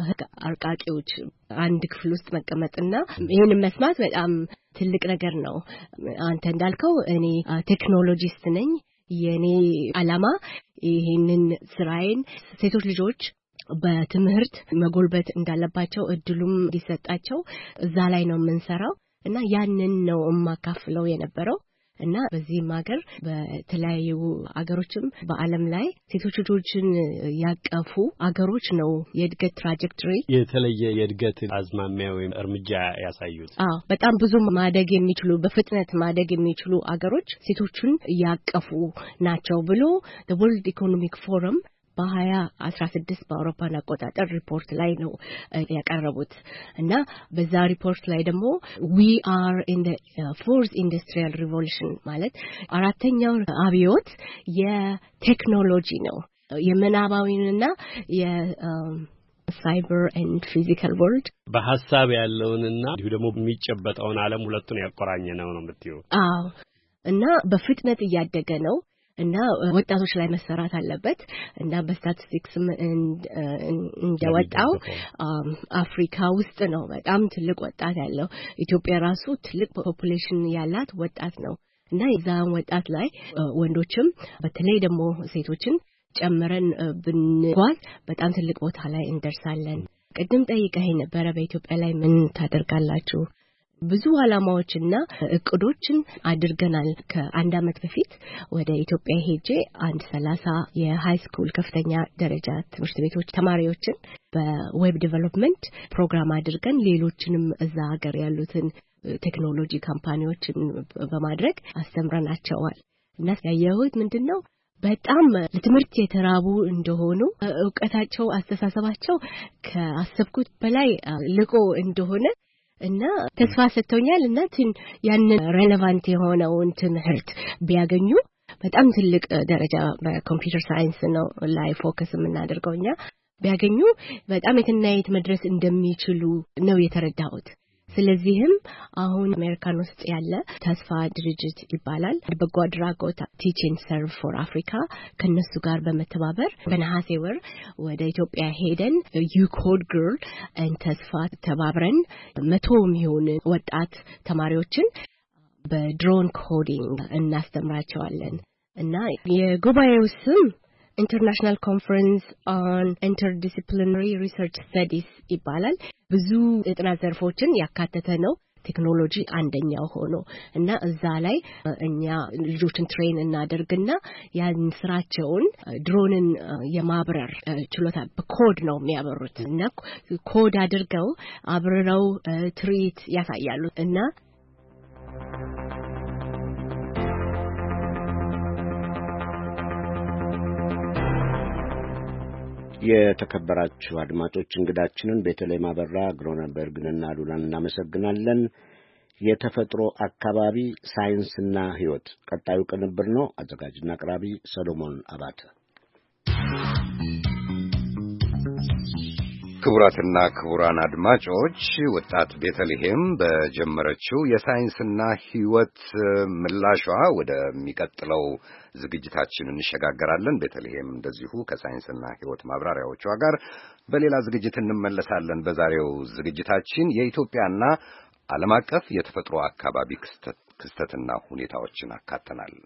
አርቃቂዎች አንድ ክፍል ውስጥ መቀመጥና ይሄን መስማት በጣም ትልቅ ነገር ነው። አንተ እንዳልከው እኔ ቴክኖሎጂስት ነኝ። የኔ ዓላማ ይሄንን ስራዬን ሴቶች ልጆች በትምህርት መጎልበት እንዳለባቸው እድሉም እንዲሰጣቸው እዛ ላይ ነው የምንሰራው እና ያንን ነው የማካፍለው የነበረው እና በዚህም ሀገር በተለያዩ አገሮችም በዓለም ላይ ሴቶች ልጆችን ያቀፉ አገሮች ነው የእድገት ትራጀክተሪ የተለየ የእድገት አዝማሚያ ወይም እርምጃ ያሳዩት። በጣም ብዙ ማደግ የሚችሉ በፍጥነት ማደግ የሚችሉ አገሮች ሴቶችን ያቀፉ ናቸው ብሎ the World Economic Forum በ2016 በአውሮፓን አቆጣጠር ሪፖርት ላይ ነው ያቀረቡት እና በዛ ሪፖርት ላይ ደግሞ we are in the fourth industrial revolution ማለት አራተኛው አብዮት የቴክኖሎጂ ነው። የምናባዊንና የሳይበር and physical world በሐሳብ ያለውንና እንዲሁ ደግሞ የሚጨበጠውን ዓለም ሁለቱን ያቆራኘ ነው የምትይው? እና በፍጥነት እያደገ ነው እና ወጣቶች ላይ መሰራት አለበት እና በስታቲስቲክስም እንደወጣው አፍሪካ ውስጥ ነው በጣም ትልቅ ወጣት ያለው። ኢትዮጵያ ራሱ ትልቅ ፖፑሌሽን ያላት ወጣት ነው እና የዛን ወጣት ላይ ወንዶችም በተለይ ደግሞ ሴቶችን ጨምረን ብንጓዝ በጣም ትልቅ ቦታ ላይ እንደርሳለን። ቅድም ጠይቀኸኝ ነበረ በኢትዮጵያ ላይ ምን ታደርጋላችሁ? ብዙ ዓላማዎችና እቅዶችን አድርገናል። ከአንድ አመት በፊት ወደ ኢትዮጵያ ሄጄ 30 የሃይ ስኩል ከፍተኛ ደረጃ ትምህርት ቤቶች ተማሪዎችን በዌብ ዴቨሎፕመንት ፕሮግራም አድርገን ሌሎችንም እዛ ሀገር ያሉትን ቴክኖሎጂ ካምፓኒዎችን በማድረግ አስተምረናቸዋል እና ያየሁት ምንድነው በጣም ለትምህርት የተራቡ እንደሆኑ ዕውቀታቸው አስተሳሰባቸው ከአሰብኩት በላይ ልቆ እንደሆነ እና ተስፋ ሰጥቶኛል እና ያንን ሬሌቫንት የሆነውን ትምህርት ቢያገኙ በጣም ትልቅ ደረጃ በኮምፒውተር ሳይንስ ነው ላይ ፎከስ የምናደርገውኛ ቢያገኙ በጣም የትናየት መድረስ እንደሚችሉ ነው የተረዳሁት። ስለዚህም አሁን አሜሪካን ውስጥ ያለ ተስፋ ድርጅት ይባላል በጎ አድራጎት ቲቺንግ ሰርቭ ፎር አፍሪካ ከነሱ ጋር በመተባበር በነሐሴ ወር ወደ ኢትዮጵያ ሄደን ዩኮድ ግርል and ተስፋ ተባብረን 100 የሚሆኑ ወጣት ተማሪዎችን በድሮን ኮዲንግ እናስተምራቸዋለን እና የጉባኤው ስም International Conference on Interdisciplinary Research Studies ይባላል። ብዙ የጥናት ዘርፎችን ያካተተ ነው። ቴክኖሎጂ አንደኛው ሆኖ እና እዛ ላይ እኛ ልጆችን ትሬን እናደርግና ያን ስራቸውን ድሮንን የማብረር ችሎታ በኮድ ነው የሚያበሩት እና ኮድ አድርገው አብረው ትሪት ያሳያሉ እና የተከበራችሁ አድማጮች እንግዳችንን ቤተልሔም አበራ ግሮነበርግንና ሉላን እናመሰግናለን። የተፈጥሮ አካባቢ ሳይንስና ሕይወት ቀጣዩ ቅንብር ነው። አዘጋጅና አቅራቢ ሰሎሞን አባተ። ክቡራትና ክቡራን አድማጮች ወጣት ቤተልሔም በጀመረችው የሳይንስና ሕይወት ምላሿ ወደሚቀጥለው ዝግጅታችን እንሸጋገራለን። ቤተልሔም እንደዚሁ ከሳይንስና ሕይወት ማብራሪያዎቿ ጋር በሌላ ዝግጅት እንመለሳለን። በዛሬው ዝግጅታችን የኢትዮጵያና ዓለም አቀፍ የተፈጥሮ አካባቢ ክስተትና ሁኔታዎችን አካተናል።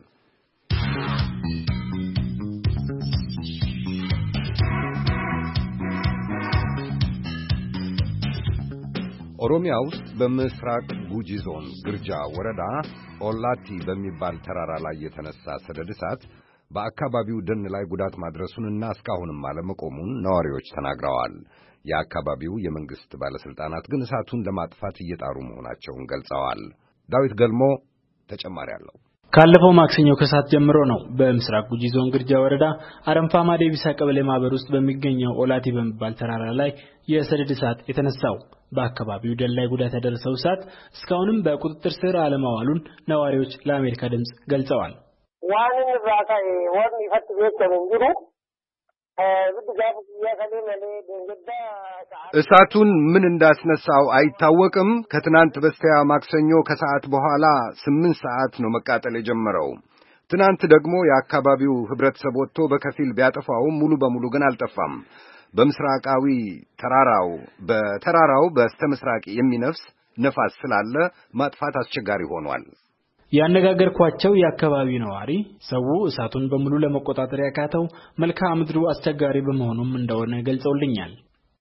ኦሮሚያ ውስጥ በምስራቅ ጉጂ ዞን ግርጃ ወረዳ ኦላቲ በሚባል ተራራ ላይ የተነሳ ሰደድ እሳት በአካባቢው ደን ላይ ጉዳት ማድረሱንና እስካሁንም አለመቆሙን ነዋሪዎች ተናግረዋል። የአካባቢው የመንግስት ባለስልጣናት ግን እሳቱን ለማጥፋት እየጣሩ መሆናቸውን ገልጸዋል። ዳዊት ገልሞ ተጨማሪ አለው። ካለፈው ማክሰኞ ከሰዓት ጀምሮ ነው በምስራቅ ጉጂ ዞን ግርጃ ወረዳ አረንፋማ ዴቢሳ ቀበሌ ማህበር ውስጥ በሚገኘው ኦላቲ በሚባል ተራራ ላይ የሰደድ እሳት የተነሳው። በአካባቢው ደን ላይ ጉዳት ያደረሰው እሳት እስካሁንም በቁጥጥር ስር አለመዋሉን ነዋሪዎች ለአሜሪካ ድምጽ ገልጸዋል። እሳቱን ምን እንዳስነሳው አይታወቅም። ከትናንት በስቲያ ማክሰኞ ከሰዓት በኋላ 8 ሰዓት ነው መቃጠል የጀመረው። ትናንት ደግሞ የአካባቢው ህብረተሰብ ወጥቶ በከፊል ቢያጠፋውም ሙሉ በሙሉ ግን አልጠፋም። በምስራቃዊ በተራራው በስተምስራቅ የሚነፍስ ነፋስ ስላለ ማጥፋት አስቸጋሪ ሆኗል። ያነጋገርኳቸው የአካባቢ ነዋሪ ሰው እሳቱን በሙሉ ለመቆጣጠር ያካተው መልክዓ ምድሩ አስቸጋሪ በመሆኑም እንደሆነ ገልጸውልኛል።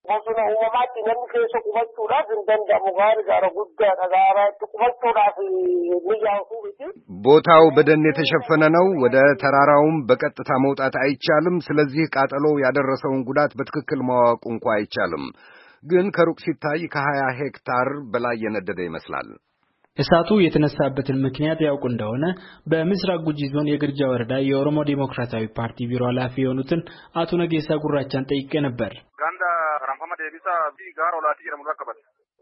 ቦታው በደን የተሸፈነ ነው። ወደ ተራራውም በቀጥታ መውጣት አይቻልም። ስለዚህ ቃጠሎ ያደረሰውን ጉዳት በትክክል ማወቅ እንኳን አይቻልም። ግን ከሩቅ ሲታይ ከ20 ሄክታር በላይ የነደደ ይመስላል። እሳቱ የተነሳበትን ምክንያት ያውቁ እንደሆነ በምስራቅ ጉጂ ዞን የግርጃ ወረዳ የኦሮሞ ዲሞክራሲያዊ ፓርቲ ቢሮ ኃላፊ የሆኑትን አቶ ነጌሳ ጉራቻን ጠይቄ ነበር። ጋንዳ ራንፋማ ዴቢሳ ጋር ኦላቲ ረሙራከበት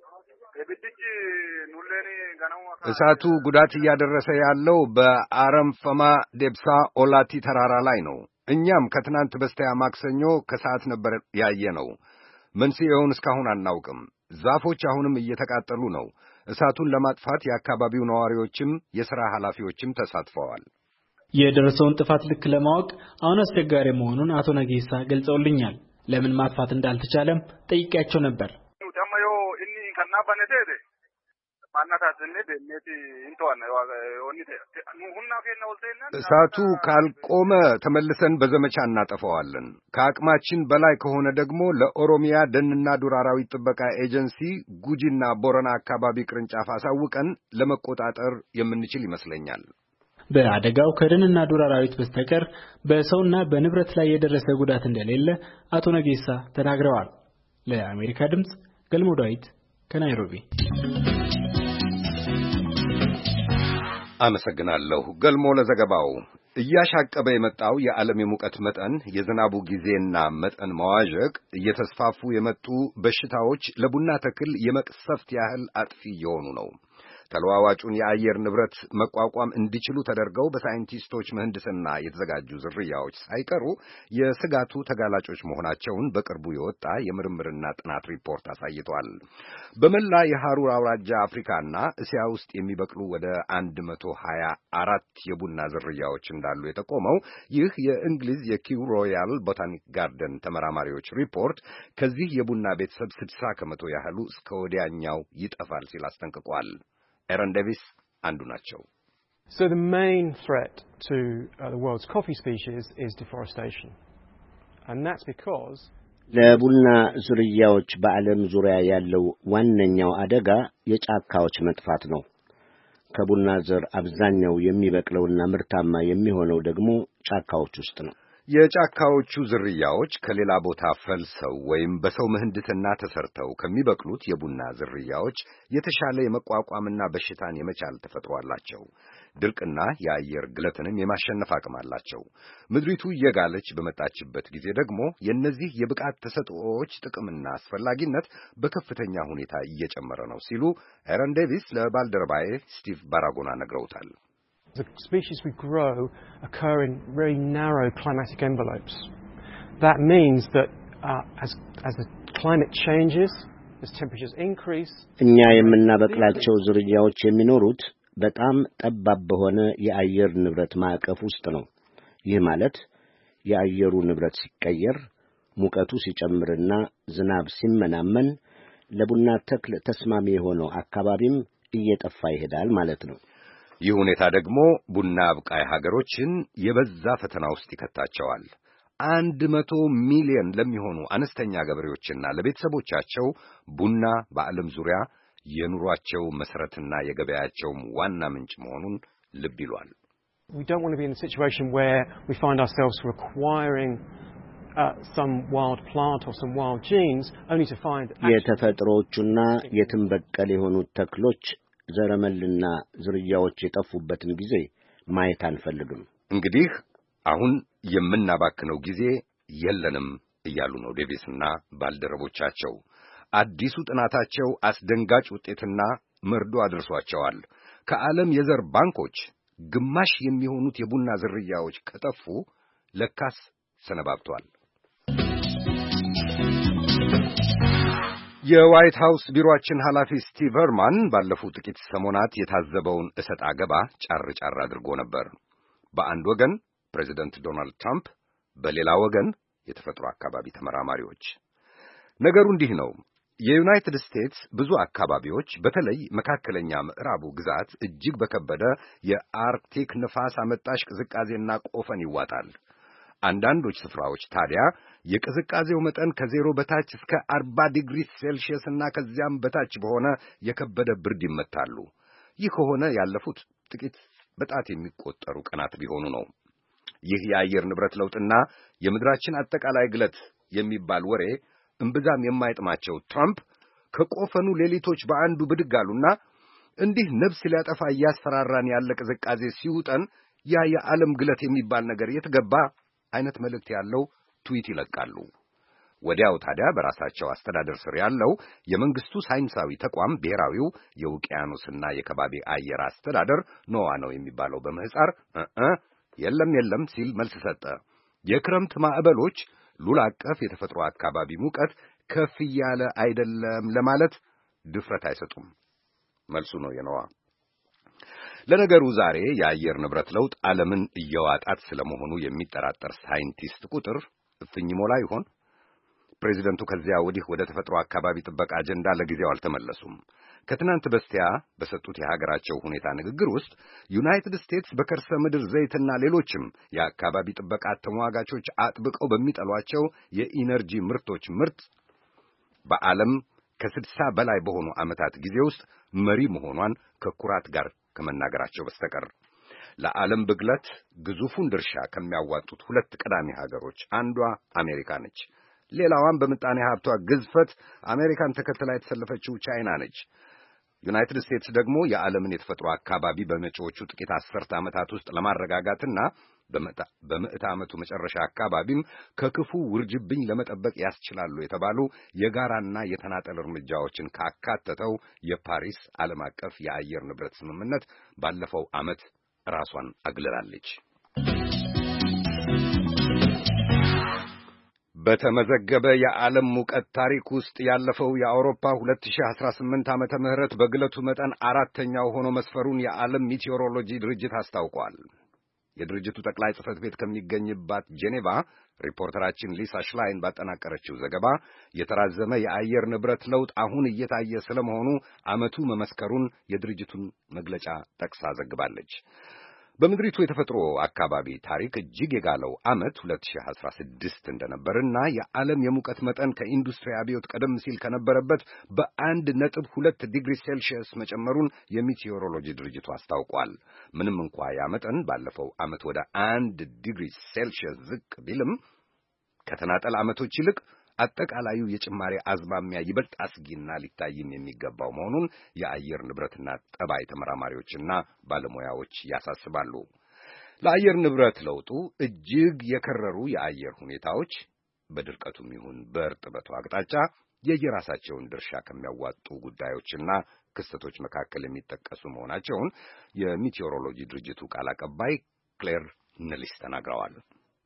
እሳቱ ጉዳት እያደረሰ ያለው በአረንፋማ ዴብሳ ኦላቲ ተራራ ላይ ነው። እኛም ከትናንት በስቲያ ማክሰኞ ከሰዓት ነበር ያየነው። መንስኤውን እስካሁን አናውቅም። ዛፎች አሁንም እየተቃጠሉ ነው። እሳቱን ለማጥፋት የአካባቢው ነዋሪዎችም የሥራ ኃላፊዎችም ተሳትፈዋል። የደረሰውን ጥፋት ልክ ለማወቅ አሁን አስቸጋሪ መሆኑን አቶ ነጌሳ ገልጸውልኛል። ለምን ማጥፋት እንዳልተቻለም ጠይቄያቸው ነበር። እሳቱ ካልቆመ ተመልሰን በዘመቻ እናጠፋዋለን። ከአቅማችን በላይ ከሆነ ደግሞ ለኦሮሚያ ደንና ዱር አራዊት ጥበቃ ኤጀንሲ ጉጂና ቦረና አካባቢ ቅርንጫፍ አሳውቀን ለመቆጣጠር የምንችል ይመስለኛል። በአደጋው ከደንና ዱር አራዊት በስተቀር በሰውና በንብረት ላይ የደረሰ ጉዳት እንደሌለ አቶ ነጌሳ ተናግረዋል። ለአሜሪካ ድምጽ ገልሞ ዳዊት ከናይሮቢ። አመሰግናለሁ ገልሞ ለዘገባው። እያሻቀበ የመጣው የዓለም የሙቀት መጠን፣ የዝናቡ ጊዜና መጠን መዋዠቅ፣ እየተስፋፉ የመጡ በሽታዎች ለቡና ተክል የመቅሰፍት ያህል አጥፊ እየሆኑ ነው። ተለዋዋጩን የአየር ንብረት መቋቋም እንዲችሉ ተደርገው በሳይንቲስቶች ምህንድስና የተዘጋጁ ዝርያዎች ሳይቀሩ የስጋቱ ተጋላጮች መሆናቸውን በቅርቡ የወጣ የምርምርና ጥናት ሪፖርት አሳይቷል። በመላ የሐሩር አውራጃ አፍሪካና እስያ ውስጥ የሚበቅሉ ወደ 124 የቡና ዝርያዎች እንዳሉ የጠቆመው ይህ የእንግሊዝ የኪው ሮያል ቦታኒክ ጋርደን ተመራማሪዎች ሪፖርት ከዚህ የቡና ቤተሰብ 60 ከመቶ ያህሉ እስከ ወዲያኛው ይጠፋል ሲል አስጠንቅቋል። ኤረን ዴቪስ አንዱ ናቸው። So the main threat to the world's coffee species is deforestation. And that's because ለቡና ዝርያዎች በዓለም ዙሪያ ያለው ዋነኛው አደጋ የጫካዎች መጥፋት ነው። ከቡና ዘር አብዛኛው የሚበቅለውና ምርታማ የሚሆነው ደግሞ ጫካዎች ውስጥ ነው። የጫካዎቹ ዝርያዎች ከሌላ ቦታ ፈልሰው ወይም በሰው ምህንድስና ተሰርተው ከሚበቅሉት የቡና ዝርያዎች የተሻለ የመቋቋምና በሽታን የመቻል ተፈጥሮ አላቸው። ድርቅና የአየር ግለትንም የማሸነፍ አቅም አላቸው። ምድሪቱ እየጋለች በመጣችበት ጊዜ ደግሞ የእነዚህ የብቃት ተሰጥኦዎች ጥቅምና አስፈላጊነት በከፍተኛ ሁኔታ እየጨመረ ነው ሲሉ ኤረን ዴቪስ ለባልደረባዬ ስቲቭ ባራጎና ነግረውታል። The species we grow occur in very narrow climatic envelopes. That means that as the climate changes, as temperatures increase, እኛ የምናበቅላቸው ዝርያዎች የሚኖሩት በጣም ጠባብ በሆነ የአየር ንብረት ማዕቀፍ ውስጥ ነው። ይህ ማለት የአየሩ ንብረት ሲቀየር፣ ሙቀቱ ሲጨምርና ዝናብ ሲመናመን ለቡና ተክል ተስማሚ የሆነው አካባቢም እየጠፋ ይሄዳል ማለት ነው። ይህ ሁኔታ ደግሞ ቡና አብቃይ ሀገሮችን የበዛ ፈተና ውስጥ ይከታቸዋል። 100 ሚሊዮን ለሚሆኑ አነስተኛ ገበሬዎችና ለቤተሰቦቻቸው ቡና በዓለም ዙሪያ የኑሯቸው መሰረትና የገበያቸውም ዋና ምንጭ መሆኑን ልብ ይሏል። We don't want to be in a situation where we find ourselves requiring some wild plant or some wild genes only to find የተፈጥሮቹና የትም በቀል የሆኑት ተክሎች ዘረመልና ዝርያዎች የጠፉበትን ጊዜ ማየት አንፈልግም። እንግዲህ አሁን የምናባክነው ጊዜ የለንም እያሉ ነው ዴቪስና ባልደረቦቻቸው። አዲሱ ጥናታቸው አስደንጋጭ ውጤትና መርዶ አድርሷቸዋል። ከዓለም የዘር ባንኮች ግማሽ የሚሆኑት የቡና ዝርያዎች ከጠፉ ለካስ ሰነባብቷል። የዋይት ሃውስ ቢሮአችን ኃላፊ ስቲቭ ሄርማን ባለፉት ጥቂት ሰሞናት የታዘበውን እሰጥ አገባ ጫር አድርጎ ነበር። በአንድ ወገን ፕሬዚደንት ዶናልድ ትራምፕ፣ በሌላ ወገን የተፈጥሮ አካባቢ ተመራማሪዎች። ነገሩ እንዲህ ነው። የዩናይትድ ስቴትስ ብዙ አካባቢዎች በተለይ መካከለኛ ምዕራቡ ግዛት እጅግ በከበደ የአርክቲክ ንፋስ አመጣሽ ቅዝቃዜና ቆፈን ይዋጣል። አንዳንዶች ስፍራዎች ታዲያ የቅዝቃዜው መጠን ከዜሮ በታች እስከ 40 ዲግሪ ሴልሺየስ እና ከዚያም በታች በሆነ የከበደ ብርድ ይመታሉ። ይህ ከሆነ ያለፉት ጥቂት በጣት የሚቆጠሩ ቀናት ቢሆኑ ነው። ይህ የአየር ንብረት ለውጥና የምድራችን አጠቃላይ ግለት የሚባል ወሬ እምብዛም የማይጥማቸው ትራምፕ ከቆፈኑ ሌሊቶች በአንዱ ብድግ አሉና እንዲህ ነፍስ ሊያጠፋ እያስፈራራን ያለ ቅዝቃዜ ሲውጠን ያ የዓለም ግለት የሚባል ነገር የተገባ አይነት መልእክት ያለው ትዊት ይለቃሉ። ወዲያው ታዲያ በራሳቸው አስተዳደር ስር ያለው የመንግስቱ ሳይንሳዊ ተቋም ብሔራዊው የውቅያኖስና የከባቢ አየር አስተዳደር ኖዋ ነው የሚባለው በምህፃር የለም ሲል መልስ ሰጠ። የክረምት ማዕበሎች ሉል አቀፍ የተፈጥሮ አካባቢ ሙቀት ከፍ እያለ አይደለም ለማለት ድፍረት አይሰጡም። መልሱ ነው የኖዋ። ለነገሩ ዛሬ የአየር ንብረት ለውጥ ዓለምን እየዋጣት ስለመሆኑ የሚጠራጠር ሳይንቲስት ቁጥር እፍኝ ሞላ ይሆን? ፕሬዚደንቱ ከዚያ ወዲህ ወደ ተፈጥሮ አካባቢ ጥበቃ አጀንዳ ለጊዜው አልተመለሱም። ከትናንት በስቲያ በሰጡት የሀገራቸው ሁኔታ ንግግር ውስጥ ዩናይትድ ስቴትስ በከርሰ ምድር ዘይትና ሌሎችም የአካባቢ ጥበቃ ተሟጋቾች አጥብቀው በሚጠሏቸው የኢነርጂ ምርቶች ምርት በዓለም ከ60 በላይ በሆኑ ዓመታት ጊዜ ውስጥ መሪ መሆኗን ከኩራት ጋር ከመናገራቸው በስተቀር ለዓለም ብግለት ግዙፉን ድርሻ ከሚያዋጡት ሁለት ቀዳሚ ሀገሮች አንዷ አሜሪካ ነች። ሌላዋም በምጣኔ ሀብቷ ግዝፈት አሜሪካን ተከትላ የተሰለፈችው ቻይና ነች። ዩናይትድ ስቴትስ ደግሞ የዓለምን የተፈጥሮ አካባቢ በመጪዎቹ ጥቂት 10 ዓመታት ውስጥ ለማረጋጋትና በምዕተ ዓመቱ መጨረሻ አካባቢም ከክፉ ውርጅብኝ ለመጠበቅ ያስችላሉ የተባሉ የጋራና የተናጠል እርምጃዎችን ካካተተው የፓሪስ ዓለም አቀፍ የአየር ንብረት ስምምነት ባለፈው ዓመት ራሷን አግልላለች። በተመዘገበ የዓለም ሙቀት ታሪክ ውስጥ ያለፈው የአውሮፓ 2018 ዓመተ ምህረት በግለቱ መጠን አራተኛው ሆኖ መስፈሩን የዓለም ሚቲዮሮሎጂ ድርጅት አስታውቋል። የድርጅቱ ጠቅላይ ጽሕፈት ቤት ከሚገኝባት ጄኔቫ ሪፖርተራችን ሊሳ ሽላይን ባጠናቀረችው ዘገባ የተራዘመ የአየር ንብረት ለውጥ አሁን እየታየ ስለመሆኑ ዓመቱ መመስከሩን የድርጅቱን መግለጫ ጠቅሳ ዘግባለች። በምድሪቱ የተፈጥሮ አካባቢ ታሪክ እጅግ የጋለው ዓመት 2016 እንደነበርና የዓለም የሙቀት መጠን ከኢንዱስትሪ አብዮት ቀደም ሲል ከነበረበት በ1.2 ዲግሪ ሴልሺየስ መጨመሩን የሚቲዮሮሎጂ ድርጅቱ አስታውቋል። ምንም እንኳ ያ መጠን ባለፈው ዓመት ወደ 1 ዲግሪ ሴልሺየስ ዝቅ ቢልም ከተናጠል ዓመቶች ይልቅ አጠቃላዩ የጭማሪ አዝማሚያ ይበልጥ አስጊና ሊታይም የሚገባው መሆኑን የአየር ንብረትና ጠባይ ተመራማሪዎችና ባለሙያዎች ያሳስባሉ። ለአየር ንብረት ለውጡ እጅግ የከረሩ የአየር ሁኔታዎች በድርቀቱም ይሁን በእርጥበቱ አቅጣጫ የየራሳቸውን ድርሻ ከሚያዋጡ ጉዳዮችና ክስተቶች መካከል የሚጠቀሱ መሆናቸውን የሚቲዮሮሎጂ ድርጅቱ ቃል አቀባይ ክሌር ነሊስ ተናግረዋል።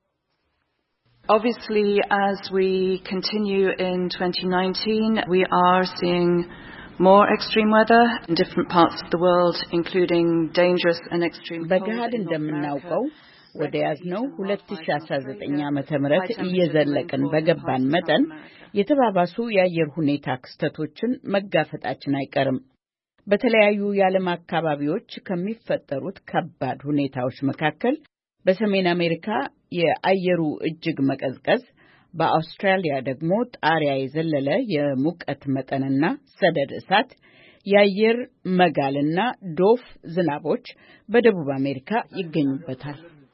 Obviously, as we continue in 2019, we are seeing more extreme weather in different parts of the world, including dangerous and extreme cold. በገሃድ እንደምናውቀው ወደ ያዝነው 2019 ዓመተ ምህረት እየዘለቅን በገባን መጠን የተባባሱ የአየር ሁኔታ ክስተቶችን መጋፈጣችን አይቀርም። በተለያዩ የዓለም አካባቢዎች ከሚፈጠሩት ከባድ ሁኔታዎች መካከል በሰሜን አሜሪካ የአየሩ እጅግ መቀዝቀዝ፣ በአውስትራሊያ ደግሞ ጣሪያ የዘለለ የሙቀት መጠንና ሰደድ እሳት፣ የአየር መጋልና ዶፍ ዝናቦች በደቡብ አሜሪካ ይገኙበታል።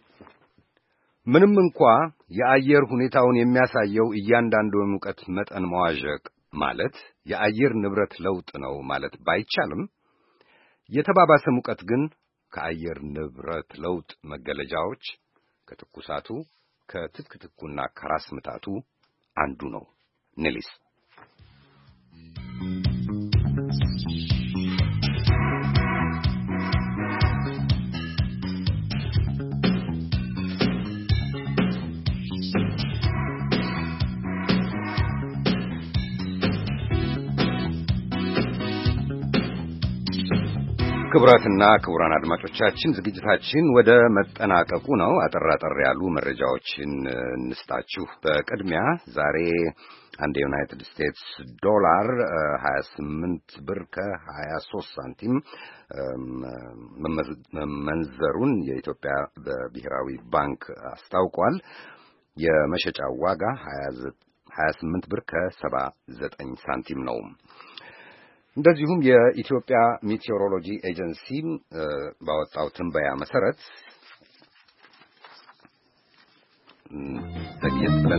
ምንም እንኳ የአየር ሁኔታውን የሚያሳየው እያንዳንዱ የሙቀት መጠን መዋዠቅ ማለት የአየር ንብረት ለውጥ ነው ማለት ባይቻልም የተባባሰ ሙቀት ግን ከአየር ንብረት ለውጥ መገለጫዎች ከትኩሳቱ ከትክትኩና ከራስ ምታቱ አንዱ ነው። ኔሊስ ክቡራትና ክቡራን አድማጮቻችን ዝግጅታችን ወደ መጠናቀቁ ነው። አጠር ያሉ መረጃዎችን እንስጣችሁ። በቅድሚያ ዛሬ አንድ የዩናይትድ ስቴትስ ዶላር 28 ብር ከ23 ሳንቲም መመንዘሩን የኢትዮጵያ ብሔራዊ ባንክ አስታውቋል። የመሸጫው ዋጋ 28 ብር ከ79 ሳንቲም ነው። እንደዚሁም የኢትዮጵያ ሚቲዮሮሎጂ ኤጀንሲ ባወጣው ትንበያ መሰረት ዘግየት ብለን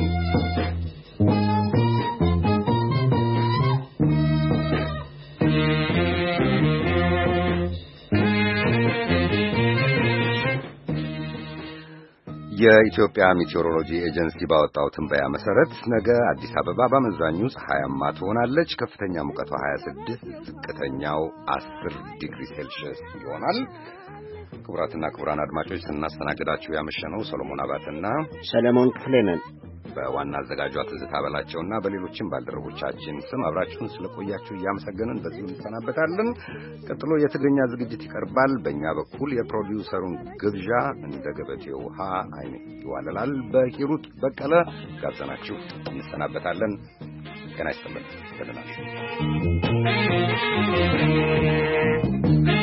የኢትዮጵያ ሚቲዮሮሎጂ ኤጀንሲ ባወጣው ትንበያ መሰረት ነገ አዲስ አበባ በአመዛኙ ፀሐያማ ትሆናለች። ከፍተኛ ሙቀቷ 26፣ ዝቅተኛው 10 ዲግሪ ሴልሺየስ ይሆናል። ክቡራትና ክቡራን አድማጮች ስናስተናግዳችሁ ያመሸነው ሰሎሞን አባተና ሰለሞን ክፍሌ ነን። በዋና አዘጋጇ ትዝታ በላቸውና በሌሎችም ባልደረቦቻችን ስም አብራችሁን ስለቆያችሁ እያመሰገንን በዚሁ እንሰናበታለን። ቀጥሎ የትግርኛ ዝግጅት ይቀርባል። በእኛ በኩል የፕሮዲውሰሩን ግብዣ እንደ ገበቴ ውሃ አይን ይዋለላል በሂሩት በቀለ ጋብዘናችሁ እንሰናበታለን። ጤና ይስጥልን።